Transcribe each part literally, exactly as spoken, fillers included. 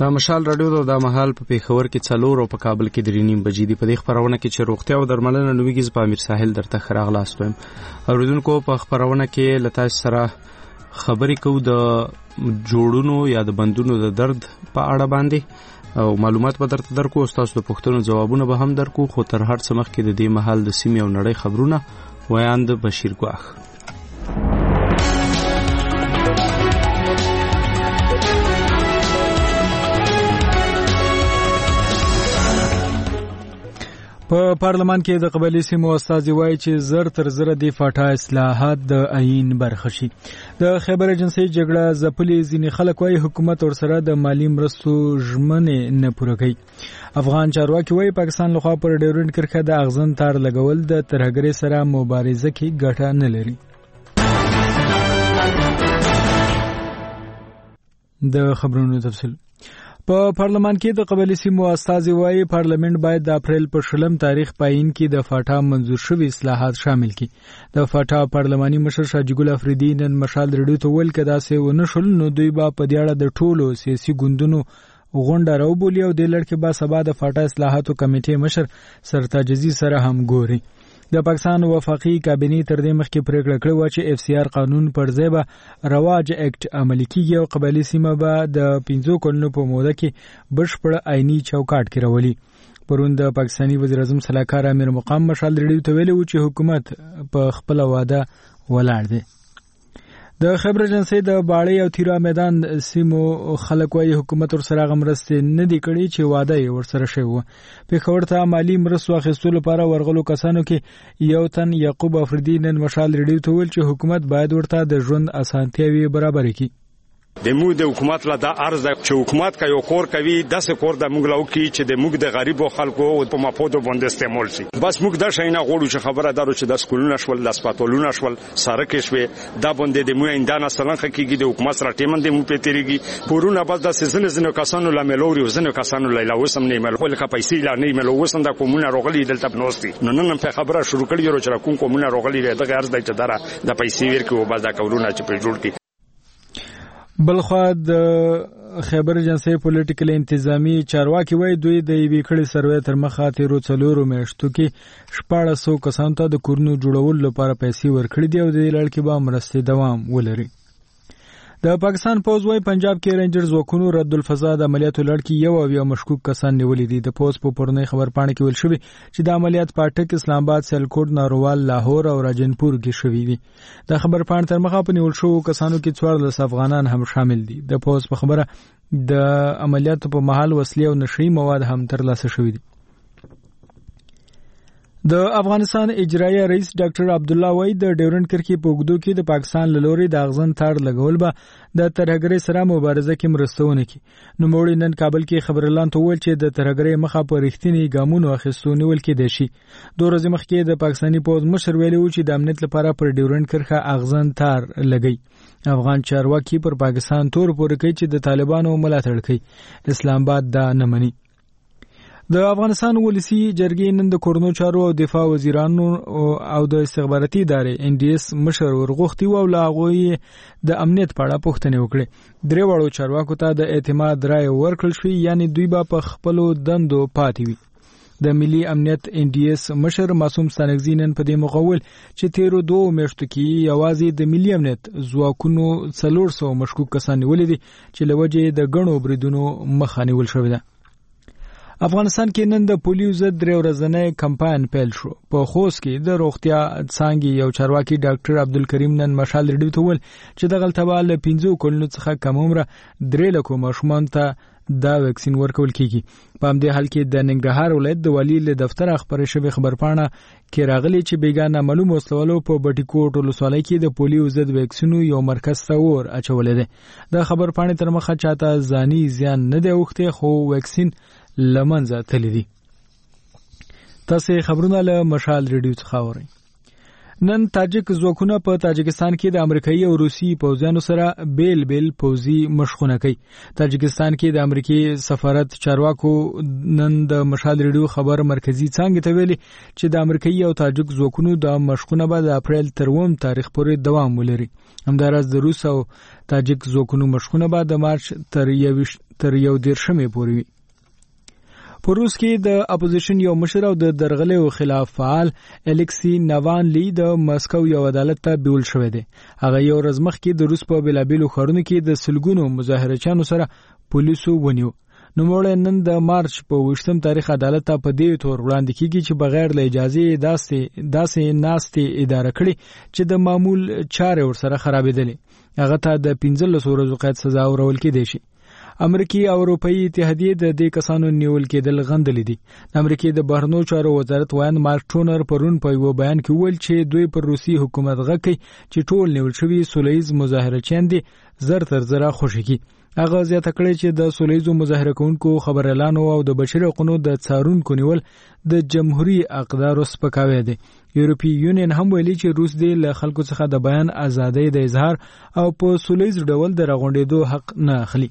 دا مشال رادیو د د مهال په پیښور کې څلور او په کابل کې درې نیم بجې دی. په دې خبرونه کې چې روغتیا او درملنه نویږي په امیر ساحل درته خراغلاست ویم. اوریدونکو په خبرونه کې لتا سره خبرې کوو د جوړونو یا د بندونو د درد په اړه باندې او معلومات به درته درکو او تاسو د پوښتنو ځوابونه به هم درکو. خو تر هر څه مخکې د دې مهال د سیمې او نړۍ خبرونه ویان د بشیر ګواخ. په پارلمان کې د قبایلی سیمو استازي وایي چې زر تر زره د فاټا اصلاحات د عین برخه شي. د خیبر ایجنسی جګړه ځپلې ځینې خلک وایي حکومت ورسره د مالی مرستو ژمنې نه پوره کوي. افغان چارواکي وایي پاکستان لخوا پر ډیورنډ کرښه د اغزن تار لګول د ترهګرۍ سره مبارزه کې ګټه نه لري. د خبرونو تفصیل په پارلمان کې د قبایلی سیمو استازي وایي پارلمان باید د اپریل په شلم تاریخ پاین کې د فاټا منظور شوی اصلاحات شامل کړي. د فاټا پارلماني مشر شاجګل افریدي نن مشال رډیو ته ویل کدا سه ونه شول نو دوی با په دې اړه د ټولو سیاسي ګوندونو غونډه راوبولي او د لړ کې با سبا د فاټا اصلاحاتو کمیټې مشر سرتاج عزیز سره هم ګوري. د پاکستان وفاقي کابینه تر دې مخکې پریکړه کړې و چې اف سی آر قانون پر ځای به رواج اکټ عملي کیږي او قبایلی سیمه به د پنځو کلونو په موده کې بشپړ عیني چوکاټ کې راولي. پرون د پاکستاني وزیر اعظم سلاکار امیر مقام مشال رډیو ته ویلي و چې حکومت په خپل وعده ولاړ دی. د خیبر ایجنسی د باړې او تیرا میدان سیمو خلک وايي حکومت ورسره غمرستې نه دی کړی چې وعده یې ورسره شوی و. پیښور ته مالی مرستو اخیستلو لپاره ورغلو کسانو کې یو تن یعقوب افریدي نن مشال رډیو ته ویل چې حکومت باید ورته د ژوند اسانتیاوي برابر کړي. د موږ د حکومت لا د ارز چې حکومت کا یو کور کوي داسې کور د موږ لاو کی چې د موږ د غریبو خلکو په مافودو باندې استعمال شي. بس موږ د شینه غوړو چې خبره دارو چې د سکولونو شول د سپاتولونو شول سره کې شوي دا باندې د موږ اندانه سلنخ کېږي د حکومت سره ټیمن د موږ په تیریږي پورونه بس د سيزن زنه کسانو لا ملوري وزنه کسانو لا وسم نه مل خو لکه پیسې لا نه مل وسم د کومونه روغلي دلته بنوستي نو نن په خبره شروع کړی یو چې کوم کومونه روغلي د غرض د چدارا د پیسې ورکو بس دا کورونه چې په جوړ کی. بلخوا د خیبر ایجنسی پولیټیکل انتظامی چارواکي وایي دوی د یوې کړي سروې تر مخه تیرو څلورو میاشتو کې شپاړس سوه کسانو ته د کورونو جوړولو لپاره پیسې ورکړي دي او د دې لړ کې به مرستې دوام ولري. د پاکستان پوز وایي پنجاب کې رینجرز وکونو رد الفساد عملیاتو لړ کې یو او یو مشکوک کسان نیولې دي. د پوز په پرونی خبر پاڼه کې ویل شوی چې د عملیات پاټک اسلام آباد سیالکوټ ناروال لاهور او راجنپور کې شوی دي. د خبر پاڼه تر مخه په نیول شو کسانو کې څوارلس افغانان هم شامل دي. د پوز په خبره د عملیاتو په مهال وسلې او نشئی مواد هم ترلاسه شوی دي. د افغانستان اجرایه رئیس ډاکټر عبد الله وای د ډیورنډ کرښې په اوږدو کې د پاکستان له لوري د اغزن تار لګول به د ترهګرۍ سره مبارزه کې مرسته ونه کړي. نوموړي نن کابل کې خبرلاند ته وویل چې د ترهګرۍ مخه په رښتیني ګامونو اخیستو نیول کېدای شي. دوه ورځې مخکې د پاکستاني پوځ مشر ویلي و چې د امنیت لپاره پر ډیورنډ کرښه اغزن تار لګي. افغان چارواکي پر پاکستان تور پورې کوي چې د طالبانو ملاتړ کوي. اسلام آباد دا نه مني. د افغانستان ولسی جرګې نن د کورونو چارو او دفاع وزیرانو او د استخباراتي ادارې ان ډي اس مشر ورغوښتي او لاغوي د امنیت په اړه پوښتنه وکړه. درې واړو چارواکو ته د اعتماد رائے ورکړل شو یعنی دوی به په خپل دندو پاتې وي. د ملي امنیت ان ډي اس مشر معصوم ستانکزی نن په دې مقول چې تیرو دوه میاشتو کې یوازې د ملي امنیت ځواکونو څلور سوه مشکوک کسان نیولې دي چې له وجې د ګڼو بریدونو مخه نیول شوې ده. افغانستان کې نن د پولیو ضد درې ورځنی کمپاین پیل شو. په خوست کې د روغتیا څانګې یو چارواکي ډاکټر عبدالکریم نن مشال رډیو ته ویل چې د غلطبه له پنځو کلونو څخه کم عمره درې لکو ماشومان ته دا ویکسین ورکول کیږي. په همدې حال کې د ننګرهار ولایت د والي له دفتر خبرې شوی خبرپاڼه کې راغلی چې بیګانه معلوم وسلوالو په بټي کوټ ولسوالۍ کې د پولیو ضد ویکسینو یو مرکز ته ور اچولې ده. د خبرپاڼې تر مخه چاته ځاني زیان نه دی اوښتی خو ویکسین لمنځه تللی دي. تاسې خبرونه له مشال رډیو څخه اورئ. نن تاجک ځواکونه په تاجکستان کې د امریکایي او روسي پوځیانو سره بیل بیل پوځي مشقونه کوي. تاجکستان کې د امریکایي سفارت چارواکو نن د مشال ریډیو خبر مرکزی څنګه ته ویلي چې د امریکایي او تاجک ځواکونو د مشقونه به د اپریل تر اووم تاریخ پورې دوام ولري. همداراز د روس او تاجک ځواکونو مشقونه به د مارچ تر یویشت تر یو دیرشمې پورې وي. په روس کې د اپوزیشن یو مشر او د درغلې خلاف فعال الیکسی ناوالني د مسکو یو عدالت ته بیول شوی دی. هغه یو ورځ مخکې د روس په بلابلو ښارونو کې د سلګونو مظاهرچیانو سره پولیسو ونیو. نوموړی نن د مارچ په ویشتم تاریخ عدالت ته په دې تور وړاندې کیږي چې بغیر له اجازه داسې داسې ناستې اداره کړي چې د معمول چارې ورسره خرابېدلې. هغه ته د پنځلس ورځو قید سزا ورکول کېدای شي. امریکای او اروپאי اتحادیه د دې کسانو نیول کېدل غندلې دي. د امریکای د بهرنیو چارو وزارت وایي مارک ټونر پرون په یو بیان کې ویل چې دوی پر روسي حکومت غږی چې ټول نیول شوی سولهییز مظاهرچیان دي زر تر زره خوشی کی. هغه زیاته کړی چې د سولهییزو مظاهره کوونکو خبر اعلان او د بشري حقوقو د څارونکو نیول د جمهوریت اقدارو سپکاوی دی. یورپی یونین هم ویلي چې روس دی له خلکو څخه د بیان ازادۍ د اظهار او په سولهییز ډول د راغونډېدو حق نه اخلي.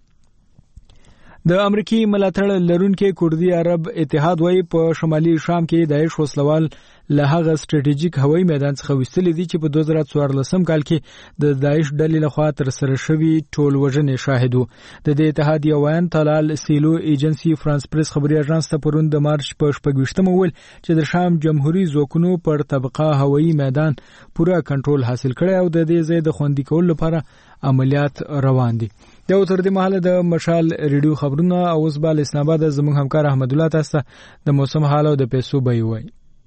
د امریکای ملاتړ لرونکي کوردي عرب اتحاد وايي په شمالي شام کې داعش وسلوال له هغه ستراتیژیک هوایي میدان څخه وستل دي چې په دوه زره څوارلسم کال کې د داعش ډلې لخوا تر سره شوی ټول وژنې شاهدو. د دې اتحاد یو ویان طلال سیلو ایجنسی فرانس پریس خبري اژانس ته پرون د مارچ په شپږم ویل چې د شام جمهوریت ځواکونو پر طبقه هوایي میدان پوره کنټرول حاصل کړی او د دې ځای د خوندي کولو لپاره عملیات روان دي. دا تر دې مهاله د مشال ریډیو خبرونه او اوس بل اسلام آباد زموږ همکار احمد الله تاسو د موسم حال او د پیسو بای وای.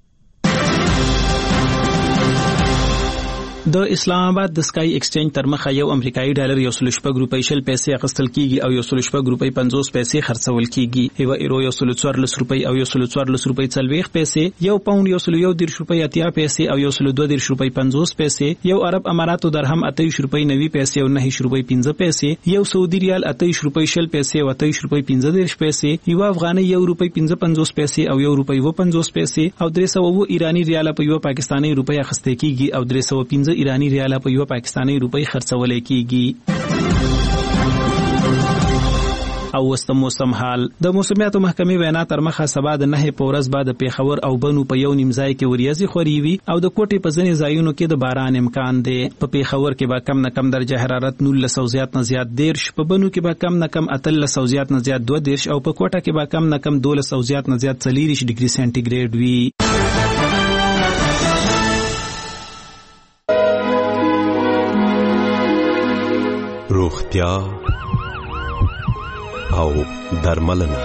د اسلام آباد د سکای ایکسچینج تر مخه یو امریکایي ډالر یو سل شپږ روپۍ شل پیسې اخیستل کیږي او یو سل شپږ روپۍ پنځوس پیسې خرڅول کیږي. یو ایرو یو سل څوارلس روپۍ او یو سل څوارلس روپۍ څلوېښت پیسې، یو پاوند یو سل یو دېرش روپۍ اتیا پیسې او یو سل دوه دېرش روپۍ پنځوس پیسې، یو عرب اماراتو درهم اتهیش روپۍ نوي پیسې او نهیش روپۍ پنځه پیسې، یو سعودي ریال اتهیش روپۍ شل پیسې او اتهیش روپۍ پنځه دېرش پیسې، یو افغاني یو روپۍ پنځه پنځوس پیسې او یو روپۍ و پنځوس پیسې او درې سوه اووه ایرانی ریال په یو پاکستاني روپۍ اخیستل کیږي او درې سوه پنځه ایرانی ریال په یو پاکستاني روپۍ خرڅول کیږي. او وست موسم حال د موسمیاتو محکمې وینا تر مخه سبا د نه په ورځ بعد پیښور او بنو په یو نیم ځای کې وریځي خوري وي او د کوټې په ځینې ځایونو کې د باران امکان دی. په پیښور کې به کم نه کم درجه حرارت نولس او زیات نه زیات دیرش، په بنو کې به کم نه کم اتلس او زیات نه زیات دوه دیرش او په کوټه کې به کم نه کم دولس او زیات نه زیات څلېرویشت ډیګري سانتي ګریډ وي. روغتیا او درملنه.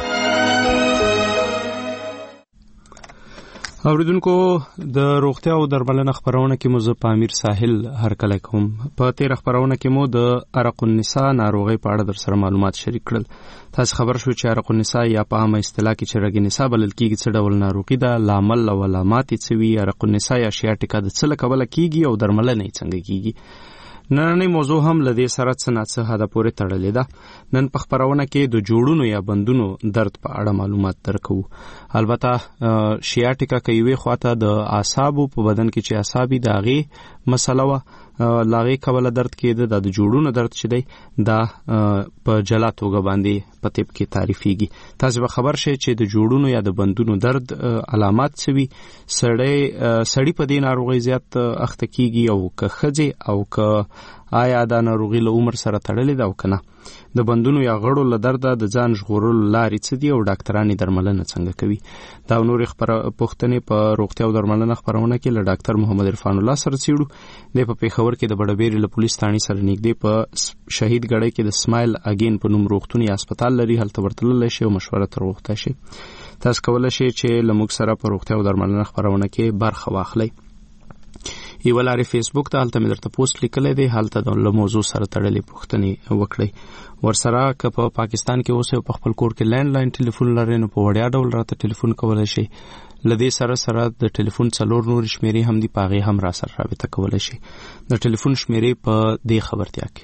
اوریدونکو د روغتیا او درملنه خبرونه کې مو زه پامیر ساحل هرکله کوم. په تیر خبرونه کې مو د عرق النساء ناروغي په اړه در سره معلومات شریک کړل. تاسو خبر شو چې عرق النساء یا په عامه اصطلاح کې چې رګ نساء بلل کېږي څه ډول ناروغي ده، لامل او علامات یې څه وي، عرق النساء یا شیاټیکا د څه له کبله کېږي او درملنه یې څنګه کېږي. نننۍ موضوع هم لدې سره څه نه څه حده پورې تړلې ده. نن په خبرونه کې د جوړونو یا بندونو درد په اړه معلومات درکو. البته شیاټیکا کې یوې خواته د اعصابو په بدن کې چې اعصابي د هغې مسله وه، لاغې کوله درد کېده. دا د جوړونو درد چې دی دا په جلا توګه باندې په طب کې تعریفېږي. تاسو به خبر شئ چې د جوړونو یا د بندونو درد علامات څه وي، سړی سړی په دې ناروغۍ زیات اخته کېږي او که ښځې او که آیا دا ناروغي له عمر سره تړلې ده او که نه. د بندونو یا غړو له درده د ځان ژغورلو لارې څه دي او ډاکټران یې درملنه څنګه کوي. دا او نورې پوښتنې په روغتیا او درملنه خپرونه کې له ډاکټر محمد عرفان الله سره څېړو. دی په پیښور کې د بډبېرې له پولیس تاڼي سره نږدې په شهید ګړی کې د سمایل اګین په نوم روغتون یا هسپتال لري، هلته ورتللی شي او مشوره تر وخته شي. تاسو کولی شئ چې له موږ سره په روغتیا او درملنه خپرونه کې برخه واخلئ. یو لارې فیسبوک ته هلته مې درته پوسټ لیکلی دی، هلته د له موضوع سره تړلې پوښتنې وکړئ. ورسره که په پاکستان کې اوسئ او په خپل کور کې لینډ لاین ټلیفون لرئ نو په وړیا ډول راته ټلیفون کولی شئ. له دې سره سره د ټلیفون څلور نورې شمېرې هم دي، په هغې هم را سره رابطه کولی شئ. د ټلیفون شمېرې په دې خبرتیا کې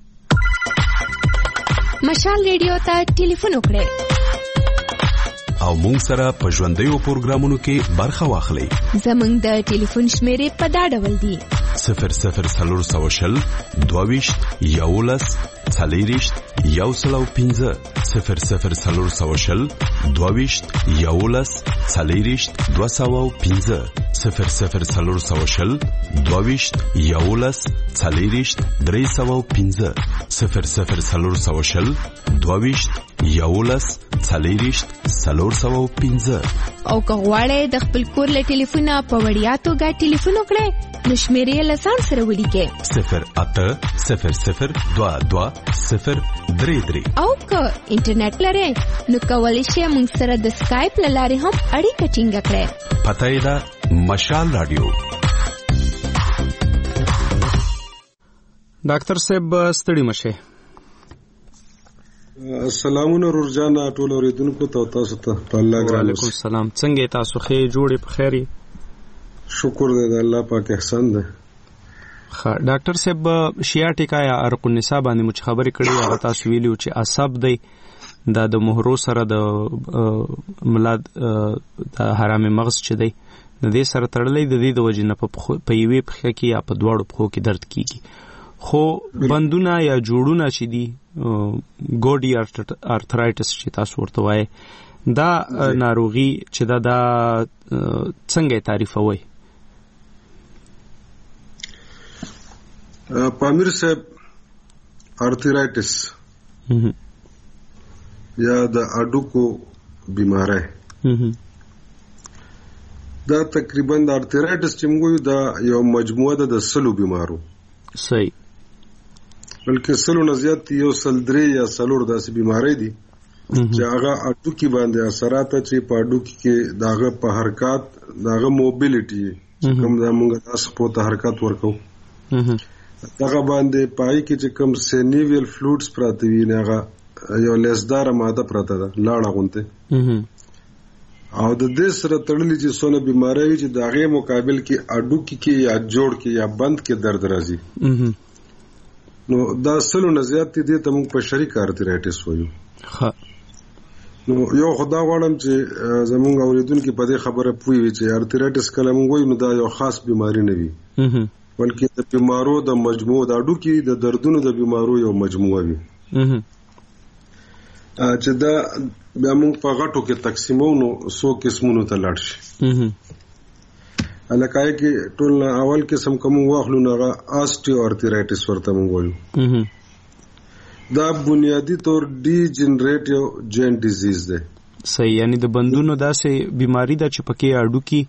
مشال ریډیو ته ټلیفون وکړئ او او مونږ سره په ژوندیو پروګرامونو کې برخه واخلئ. زموږ د ټلیفون شمیرې په دا ډول دي: صفر صفر څلور سوه شل دوه ویشت یولس څلېرویشت یو سل او پنځه صفر صفر څلور سوه شل دوه ویشت یولس څلېرویشت دوه سوه او پنځه صفر صفر څلور سوه شل دوه ویشت یولس څلېرویشت درې سوه او پنځه صفر صفر څلور سوه شل دوه ویشت یولس څلېرویشت څلور سوه او پنځه. او که غواړئ د خپل کور له ټلیفونه په وړیا توګه ټلیفون وکړئ نو شمیرې له ځان سره ولیکئ: صفر اته صفر صفر دوه دوه صفر درې درې. او که انټرنیټ لرئ نو کولی شئ موږ سره د سکایپ له لارې هم اړیکه ټینګه کړئ. پته یې ده مشال رادیو. ډاکټر صاحب ستړي مشه. السلامونه رورجانا ټول اوریدونکو ته تاسو ته په الله ګران. وعلیکم السلام. څنګه تاسو ښه جوړې په خیري؟ شکر دې د الله پاک احسان ده. ښه ډاکټر صاحب شیاټیکا یا ارق النساء باندې مو خبرې کړې هغه تاسو ویلو چې عصب دی دا د مهرو سره د ملاد د حرام مغز چې دی د دې سره تړلې د دې د وجې نه په یوې پښه کې یا په دواړو پښو کې درد کیږي. خو بندونه یا جوړونه چې دي ګوډي ارترایټس چې تاسو ورته وایي دا ناروغي چې دا دا څنګه تعریفوي؟ پامیر صاحب ارترایټس یا د اډوکو بیماری دا تقریبا د ارترایټس چې موږ دا یو مجموعه ده د سلو بیمارو. صحیح. بلکې سلو نه زیات یو سل درې یا څلور داسې بیماری دي چې هغه اډوکي باندې اثرات چې په اډوکي کې داغه په حرکت داغه موبیلیټي کوم دا موږ تاسو په حرکت ورکو داغه باندې پای کې چې کوم سینیویل فلویډز پراته وي نه هغه یو لیسدار ماده پراته ده لاړه غونته او د دې سره تړلې چې څونه بیماری وي چې داغه مقابل کې اډوکي کې یا جوړ کې یا بند کې درد راځي. نو دا سلو نه زیات دي ته موږ په شریک ارترایټس وایو. ها نو یو خدا غواړم چې زموږ اوریدونکو په دې خبره پوي وي چې ارترایټس کله موږ وایو نو دا یو خاص بیماری نه وي بلکې د بیمارو د مجموعه د اډوکي د دردونو د بیمارو یو مجموعه وي چې دا بیا موږ په غټو کې تقسیمو نو څو قسمونو ته لاړ شي. الکای کې ټول اول قسم کوم واخلو نه آستیو ارترایټس ورته موږ وایو. دا بنیادی طور ډي جنریټیو جوینټ ډیزیز ده. صحیح. یعنی د بندونو داسې بیماری ده چې پکې اډوکي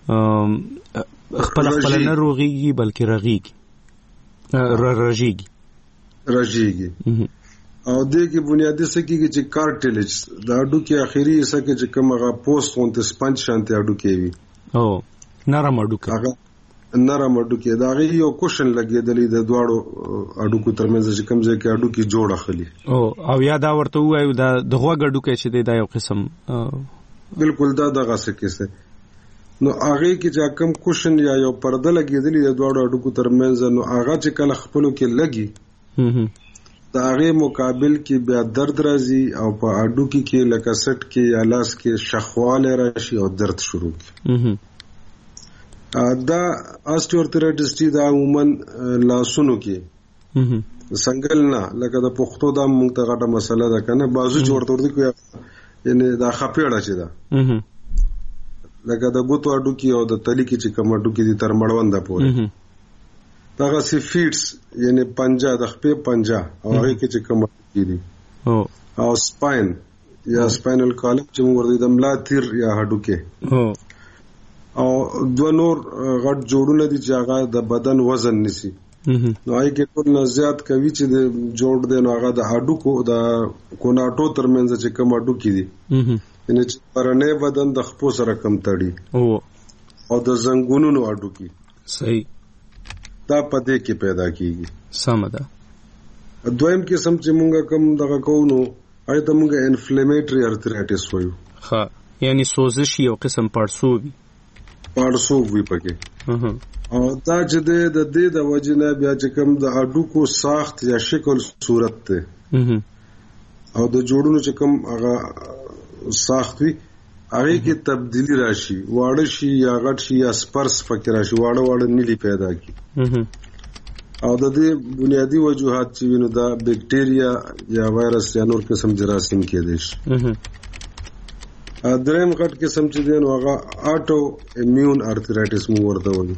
خپل خپل نه روغيږي بلکې رغيږي رغيږي رغيږي او دې کې بنیادی څه کېږي چې کارټلیج د اډوکي اخیری څه کې چې کوم هغه پوسټ اونته سپنج شانته اډوکي وي او نرم اډوکي هغه نرم اډوکي دا غي یو کوشن لګیدلې د دواړو اډوکو ترمنځ چې کوم ځای کې اډوکي جوړ اخلي او او یا دا ورته وایو دا د غوږ اډوکي چې دا یو قسم بالکل دا دغه څه کیسه نو هغه کې چې کوم کوشن یا یو پرده لګیدلې د دواړو اډوکو ترمنځ نو هغه چې کله خپلو کې لګي دا هغه مقابل کې بیا درد راځي او په اډوکي کې لکه سټ کې یا لاس کې شخواله راشي او درد شروع کی. دا آستیوارترایټس چې دا عموما لاسونو کې څنګه نه لکه د پښتو دا موږ ته غټه مسله ده کنه بازو جوړ تور دي کوي یعنی دا خپېړه چې دا لکه د ګوتو اډوکي او د تلی کې چې کوم اډوکي دي تر مړوند پورې دا سی فیټس یعنی پنجا د خپې پنجا او هغه کې چې کوم اډوکي دي او سپاین یا سپاینل کالم چې موږ ورته د ملا تیر یا هډوکي او دو نور غټ جوړونه دي چې هغه د بدن وزن نسی نو هغه کې ټول نه زیات کوي چې د جوړ دی نو هغه د هډوکو د کوناټو ترمنځ چې کوم هډوکي دي یعنی چې پرنه بدن د خپو سره کم تړي او د زنګونونو هډوکي صحیح دا پدې کې پیدا کیږي. سم ده. دویم قسم چې مونږه کوم دغه کوو هغه ته مونږه انفلیمیټری ارترایټس وایو. ها یعنی سوزش یو قسم پړسو وي پړسو وي پکې او دا چې د دې د وجنه بیا چې کوم د اډوکو ساخت یا شکل صورت ته او د جوړونو چې کوم هغه ساخت وي هغه کې تبدیلی راشي، واړه شي یا غټ شي یا سپرس پکې راشي، واړه واړه نیلی پیدا کی. او د دې بنیادی وجوهات چې وینو دا بیکټیریا یا وایرس یا نور قسم جراثیم کې دي. دریم غټ قسم چې دی نو هغه آټو امیون ارترایټس مو ورته وایي.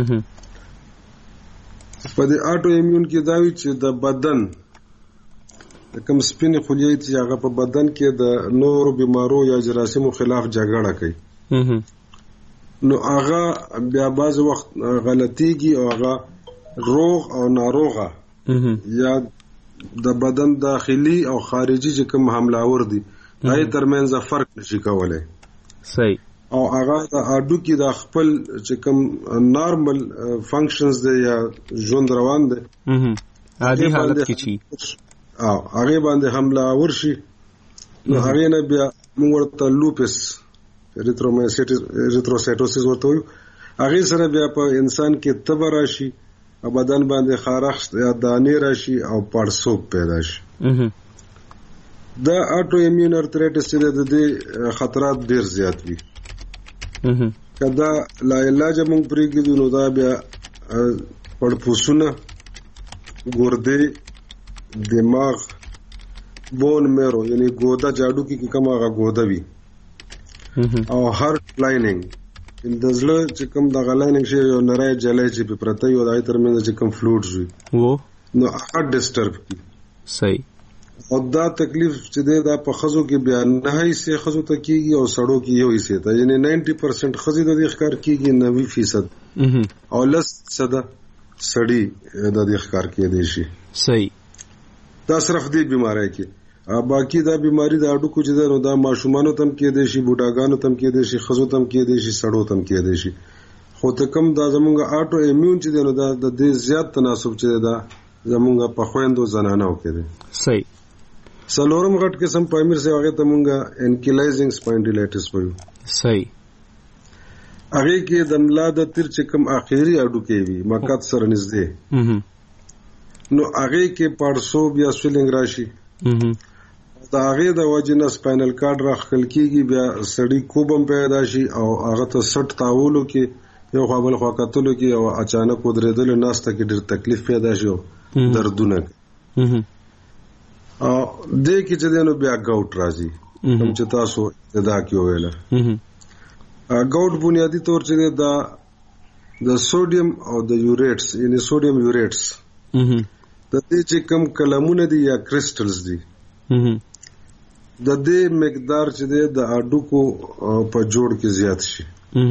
په دې آټو امیون کې دا وی چې د بدن کوم سپینې خلیې چې هغه په بدن کې د نورو بیمارو یا جراثیمو خلاف جګړه کوي، نو هغه بیا بعض وخت غلطيږي او هغه روغ او ناروغه یا د بدن داخلي او خارجي چې کوم حملاور دي دای ترمنځ فرق نشي کولای. صحیح. او هغه د اډو کې د خپل چې کوم نارمل فنکشنز دی یا ژوند روان دی عادي حالت کې چی او هغه باندې حمله ورشي، نو هغه نه بیا موږ ورته لوپس ریتروسایټوسس ورته وایو. هغه سره بیا په انسان کې تب راشي او بدن باندې خارښ یا دانې راشي او پړسوب پیدا شي. دا آټو امیون ارترایټس چې د دې خطرات ډیر زیات وي. کدا لا علاج موږ پرېږدو نو دا بیا پړپوسونه، ګردې، دماغ، بون میرو یعنی ګوده جاډو کې کومه هغه ګوده وي، او هارت لایننګ د زړه چې کوم د غلایننګ شي یو نری جلای چې په پرته یو دای ترمنځ چې کوم فلوټس وي وو نو هغه ډیسټرب کی. صحیح. او دا تکلیف چې دا په خزو کې بیا نه هي سي خزو ته کیږي او سړو کې یو حصہ ته، یعنی نوي پرسنټ خزي د دې ښکار کیږي، نوي فیصد او لس صد سړی د دې ښکار کې دي شي. صحیح. دا صرف دې بیماری کې باقی دا بیماری د اډو کو چې دا نو دا ماشومانو تم کې دي شي، بوډاګانو تم کې دي شي، خزو تم کې دي شي، سړو تم کې دي شي. خو ته کم دا زمونږ آټو امیون چې دی نو دا د دې زیات تناسب چې دا زمونږ په خويندو زنانو کې دي. صحیح. سلورم غټ قسم پایمر سي هغه ته مونږه انکیلایزینګ سپاینډیلایټس وایو. صحیح. هغه کې د ملا د تیر چې کوم اخیری اډو کې وي مقعد سره نږدې، نو هغه کې پړسوب یا سویلنګ راشي. دا هغه د وجنه سپاینل کارډ راخل کېږي، بیا سړی کوبم پیدا شي او هغه ته سټ تاولو کې یو خپل خوا کتلو کې او اچانک ودرېدل ناسته کې ډېر تکلیف پیدا شي او دردونه. او دې کې چې دنو بیا ګاوټ راځي کوم چې تاسو دا کې ویل. ګاوټ بنیادی طور چې دا د سوډیم او د یوریټس یعنی سوډیم یوریټس د دې چې کوم کلمونه دي یا کرسټلز دي د دې مقدار چې د اډو کو په جوړ کې زیات شي.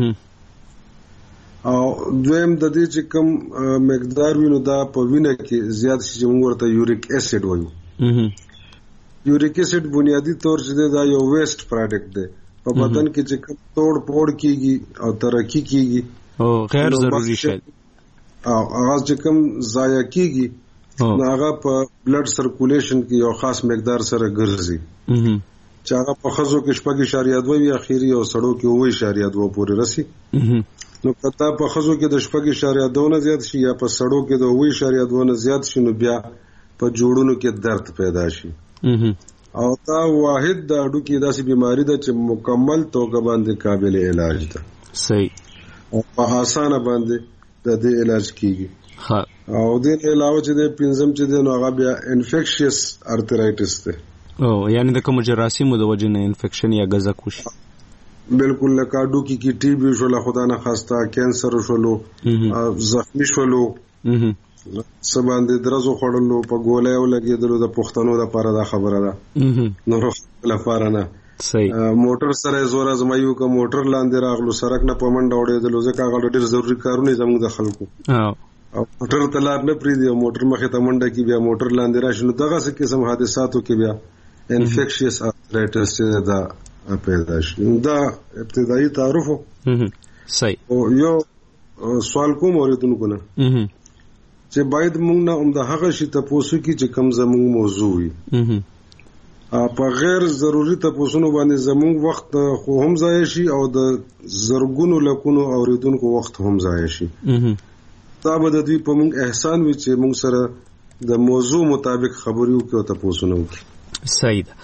او دویم د دې چې کوم مقدار وینو دا په وینه کې زیات شي چې موږ ورته یوریک اسید وایو. یوریک اسید بنیادی طور چې دا یو ویسٹ پروډکټ دی په بدن کې چې کوم توڑ پوڑ کیږي او ترقی کیږي او غیر ضروری شي او هغه چې کوم ضایع کیږي نو هغه په بلډ سرکولیشن کې یو خاص مقدار سره ګرځي چې هغه په خزو کې شپږ اشاریه دوه وي اخیری او سړو کې اوه اشاریه دوه پورې رسي. نو کته په خزو کې د شپږ اشاریه دوه نه زیات شي یا په سړو کې د اوه اشاریه دوه نه زیات شي نو بیا په جوړونو کې درد پیدا شي. او دا واحد د اډو کې داسې بیماری ده چې مکمل توګه باندې قابل علاج ده. صحیح. او په اسانه باندې د دې علاج کیږي. ها. او د علاوه چې د پنځم چې د نو هغه بیا انفیکشس ارترایټس ده. او یعنی د کوم جراثیمو د وجې نه انفیکشن یا غزا کوشي. بالکل لکه اډو کې کی ټي بي شو، خدا نه خواسته کینسر شولو، زخمی شولو، سباندې درزو خړلو، په ګولې او لګېدلو د پښتنو لپاره دا خبره ده. نور لپاره نه. صحیح. موټر سره زور ازمایو که موټر لاندې راغلو سرک نه پمنډ وړېدلو ځکه هغه ډېر ضروري کارونه زموږ د خلکو او موټر تلار نه پریدي او موټر مخې ته منډه کې بیا موټر لاندې راشي نو دغه څه قسم حادثاتو کې بیا انفیکشس ارترایټس دا پیدا شي. دا ابتدایي تعارف. صحیح. او یو سوال کوم اوریدونکو نه چې باید موږ نه هم د هغه شي تاسو کې چې کم زموږ موضوع وي په غیر ضروري تاسو باندې زموږ وخت خو هم ضایع شي او د زرګونو لکونو اوریدونکو وخت هم ضایع شي. دا به د دې په موږ احسان وي چې موږ سره د موضوع مطابق خبرې وکړو تاسو نه وکړي. صحیح ده.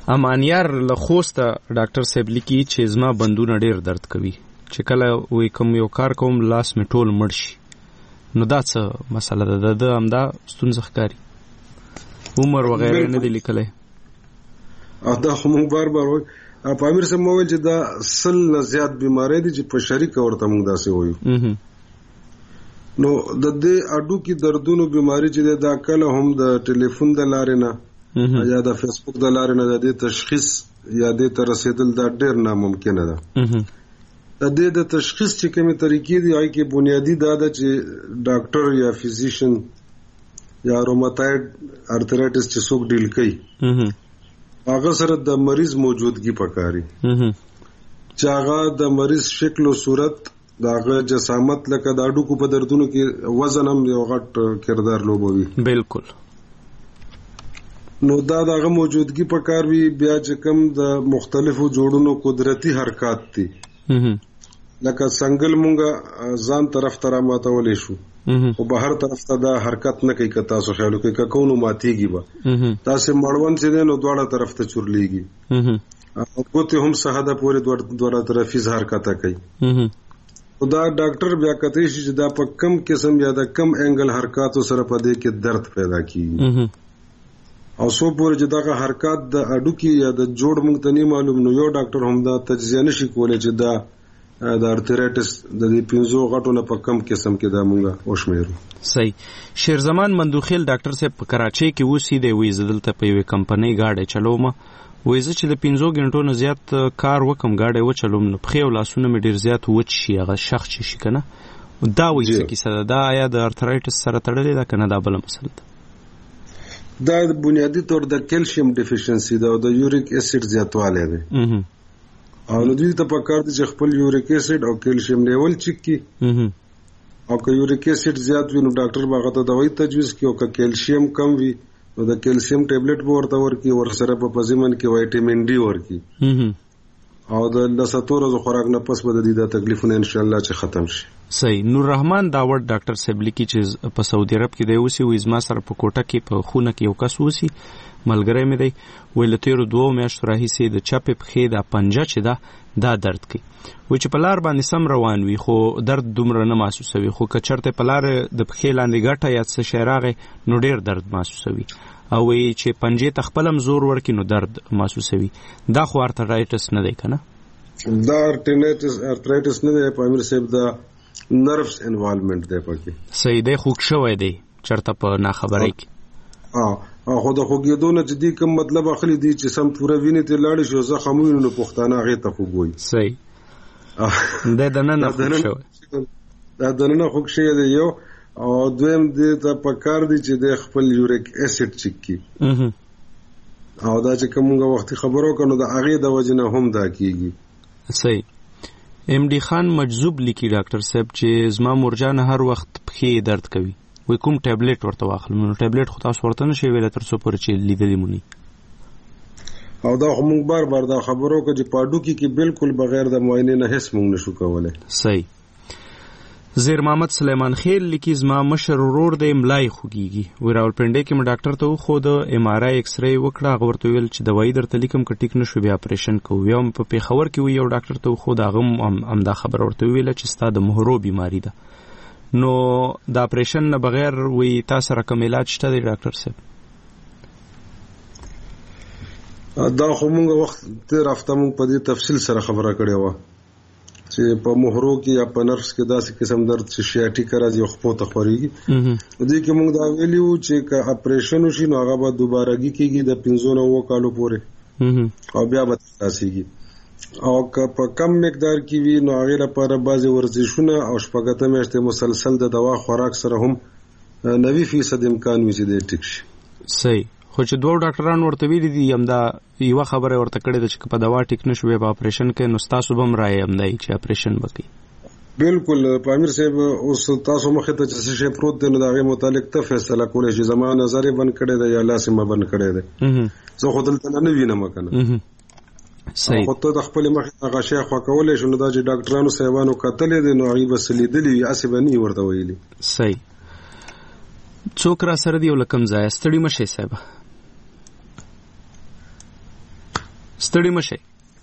امانیار له خوسته ډاکټر صاحب لیکي چې زما بندونه ډیر درد کوي چې کله وې کوم یو کار کوم لاس می ټول مړ شي نو دا څه مسله ده د همدا ستونزه ښکاري عمر وغیره نه دی لیکلی دا خو موږ بار بار وایو په امیر صاحب مو ویل چې دا سل نه زیات بیماری دي چې په شریکه ورته موږ داسې وایو نو د دې اډو کې دردونو بیماری چې دا کله هم د ټلیفون د لارې نه یا د فیسبوک د لارې نه د دې تشخیص یا دې ته رسیدل دا ډېر ناممکنه ده د دې د تشخیص چې کومې طریقې دي هغې کې بنیادي دا ده چې ډاکټر یا فزیشن یا روماتایډ ارترایټس چې څوک ډیل کوي هغه سره د مریض موجودګي پکاري چې هغه د مریض شکل او صورت داغه جسامت لکه د اډوکو په دردونو کې وزن هم یو غټ کردار لوبوي بالکل نو دا دغه موجودګي په کار وی بیا چې کوم د مختلفو جوړونو قدرتي حرکات دي لکه څنګه مونږه ځان طرف ته را ماتولې شو او بهر طرف ته دا حرکت نه کوي که تاسو خیال کوي که کومو ماتيږي به تاسو مړون چې نو دواړه طرف ته چورلېږي او کوته هم ساده پورې دواړه طرفي حرکت کوي دا ډاکټر بیا کته شي چې دا په کم قسم یا دا کم انګل حرکتو سره په دې کې درد پیدا کیږي او سو پورې چې دا حرکت د اډو کې یا د جوړ مونږ ته نه معلوم نو یو ډاکټر هم دا تجزیه نشي کولای چې دا د ارترایټس د دې پنځو غټو نه په کم قسم کې دا مونږه وشمیرو صحیح شیرزمان مندوخیل ډاکټر صاحب په کراچۍ کې وسی دی وې زدلته په یوې کمپنۍ گاډي چلوم وې زه چې د پنځو غنټو نه زیات کار وکم گاډي و چلوم نو په یو لاسونه مې ډیر زیات وچ شي هغه شخ شي کنه دا وې څه کیسه ده یا د ارترایټس سره تړلې ده کنه دا بل مسله ده دا بنیادی طور د کیلشیم ډیفیشنسي ده او د یوریک اسید زیاتوالی دی او نو دوی ته پکار دي چې خپل یوریک اسید او کیلشیم لیول چک کی او که یوریک اسید زیات وي نو ډاکټر باغه ته دوايي تجویز کوي او که کیلشیم کم وي نو د کیلشیم ټابلیټ به ورته ورکړي ورسره په پزیمن کې وایټامین ډي ورکړي او د لساتورو خوراک نه پس به د دې د تکلیفونه ان شاء الله چې ختم شي صحیح نور رحمان داوود ډاکټر صاحب لیکي چې په سعودي عرب کې دی اوسې وې زما سره په کوټه کې په خونه کې یو کس اوسې ملګری مې دی ویل تیرو دوه میاشتو راهیسې د چپې پښې د پنجه چې دا دا درد کوي و چې په لار باندې سم روان وي خو درد دومره نه محسوسوي خو که چرته په لار د پښې لاندې ګټه یا څه شی راغی نو ډیر درد محسوسوي او وی چې پنجې ته خپلم زور ورکړي نو درد محسوسوي دا خو ارترایټس نه دی کنه دا ارترایټس ارترایټس نه دی په امیر صاحب دا نروس انوالومنت دی پکې صحیح دی خوښ شوی دی چرته په ناخبرۍ کې اه خو د خوګېدو نه چې دې کوم مطلب اخلي دي چې سم پوره وینې ته لاړ شي زخمونه نو پښتانه هغه ته خوګوي صحیح دا د نن نه خوښ شوی دا د نن خوښ شوی دی یو او دویم دې ته پکار دي چې د خپل یوریک اسید چک کی او دا چې کومه وخت خبرو کنو د هغه د وجنه هم دا کیږي صحیح ام ډي خان مجذوب لیکي ډاکټر صاحب چې زما مرجان هر وخت پخې درد کوي وای کوم ټابلیټ ورته واخلم نو ټابلیټ خو تاسو ورته نشي ویل تر څو پورې چې لیدلې مونږ او دا هم بار بار دا خبرو کې چې پاډو کې کې بالکل بغیر د معاینې نه هیڅ مونږ نشو کولای صحیح زیر محمد سلیمان خیل لیکي زما مشر ورور د املای خوږيږي وراول پنده کې م ډاکټر ته خو د ام ار آی ایکس ری وکړه غورته ویل چې دوايي درته لیکم کټیک نشو بیا اپریشن کوو یم په پیښور کې یو ډاکټر ته خو دا غم ام دا خبر ورته ویل چې ستاسو د مهرو بیماری ده نو دا اپریشن نه بغیر وی تاسو رقم علاج شته دی ډاکټر صاحب دا خو موږ وخت تیر هفته موږ په دې تفصیل سره خبره کړې و چې په مهرو کې یا په نرفس کې داسې قسم درد چې شیاټیک راځي او خپو ته خوريږي دې کې موږ دا ویلیو چې که اپریشن وشي نو هغه به دوباره کیږي د پنځه نوو کالو پورې او بیا به تاسیږي او که په کم مقدار کې وي نو هغه لپاره بعضي ورزشونه او شپږته میاشتې مسلسل د دوا خوراک سره هم نوي فیصد امکان وي چې د ټیک شي صحیح خو چې دوه ډاکټران ورته ویلي دي یم دا یو خبره ورته کړې ده چې په دوا ټیک نشو به اپریشن کې نو تاسو به هم راي هم دی چې اپریشن وکړي بالکل پامیر صاحب اوس تاسو مخه ته چې څه پروت دی نو دا غي متعلق ته فیصله کولای شي زموږ نظر بند کړي ده یا لاسمه بند کړي ده زه خو دلته نه وینم کنه صحیح خو ته د خپل مخه غشي خو کولای شو نو دا چې ډاکټرانو صاحبانو کتلې دي نو هغه بسلې دي اسبني ورته ویلي صحیح څوک را سره دی ولکم ځای ستړي مشه صاحب ستړي مشه.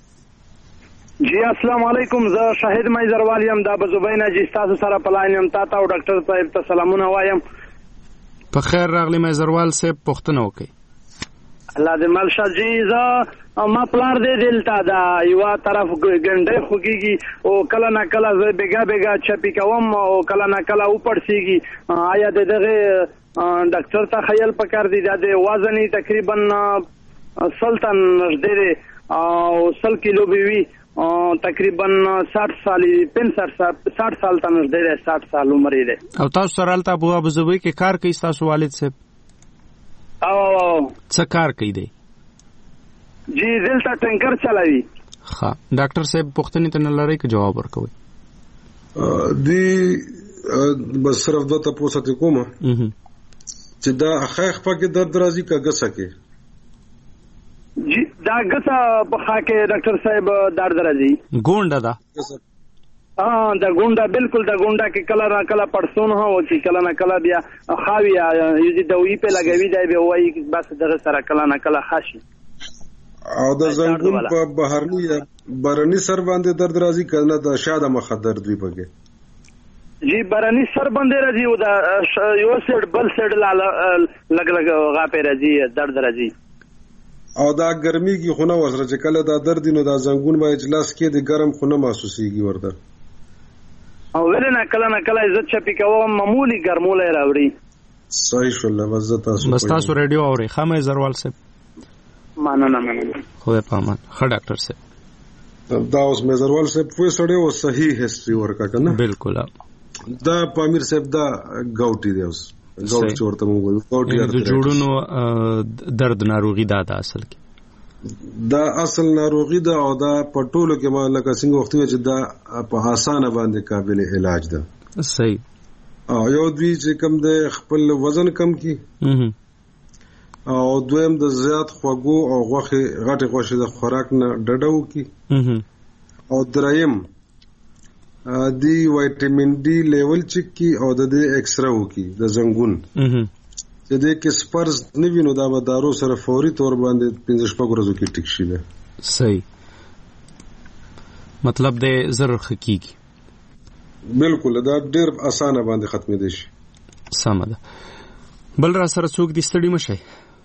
جی السلام علیکم، زه شاهد مایزروال یم، دا بزوبینا جی تاسو سره پلاین یم. تا ته او ډاکټر صاحب ته سلامونه وایم. په خیر راغلی مایزروال صاحب، پوښتنه وکړئ. الله دې ملشه. جی زه ما پلار دې دلته دا یو طرف ګنډې خوږیږي او کله نه کله زه بیګا بیګا چپی کوم او کله نه کله وپړسیږي. آیا د دغه ډاکټر ته خیال پکار دی؟ دا د وزن تقریبا سلطن نږدې او سل کیلو بیوی تقریبا ساठ سال پنځه ساठ سال ته نږدې دی، ساठ سال عمر یې دی. او تاسو سره هلته ابو ابوظبي کې کار کوي تاسو والد صاحب؟ او څه کار کوي دی؟ جی دلته ټینکر چلاوي. ښه ډاکټر صاحب پوښتنې ته نه لرئ که جواب ورکوئ؟ دی بس صرف دوه تپوسه ته کومه چې دا خیخ پکې درد راځي که ګسه کې؟ جی دا ګسه په خوا کې ډاکټر صاحب درد راځي. ګونډه ده؟ ها دا ګونډه بالکل دا ګونډه کې کله را کله پړسون هو چې کله نه کله بیا خاوي یوه دوی په لګوي دی به وایي بس دغه سره کله نه کله خاشي. او د زنګون په بهرني یا برني سر باندې درد راځي کنه د شاده مخ درد وي پکې؟ جی برني سر باندې راځي او دا یو سیډ بل سیډ لګ لګ غاپه راځي درد راځي. او دا ګرمي کې خونه وسره چې کله دا درد نو دا زنګون به اجلاس کې د ګرم خونه محسوسيږي ورته. او ولنه کله نه کله عزت چپی کوم معمولی ګرمولې راوړي. صحیح شول. وزه تاسو بس تاسو رادیو اوري خامه زروال صاحب؟ ماننه ماننه خو په امان. ښه ډاکټر صاحب دا اوس مزروال صاحب په سړی او صحیح هیستوري ورکا کنه؟ بالکل. دا پامیر صاحب دا ګاوټي دی اوس ګاوټ چورته مونږ ګاوټي د جوړونو درد ناروغي دا د اصل کې دا اصل ناروغي ده او دا په ټولو کې ما لکه څنګه وخت چې دا په اسانه باندې قابل علاج ده. صحیح. او یو دوی چې کم د خپل وزن کم کی او دویم د زیات خوږو او غوښه غټه غوښه د خوراک نه ډډو کی او دریم دی وایټامین ډي لیول چک کی او د دې ایکس را وکي د زنګون چې دې کې سپرز نه وینو دا به دارو سره فوري تور باندې پنځه شپږ ورځې کې ټیک شي. ده صحیح مطلب دې زر حقيقي بالکل دا ډېر اسانه باندې ختمې دي شي. سم ده. بل را سره څوک دې ستړي مشي؟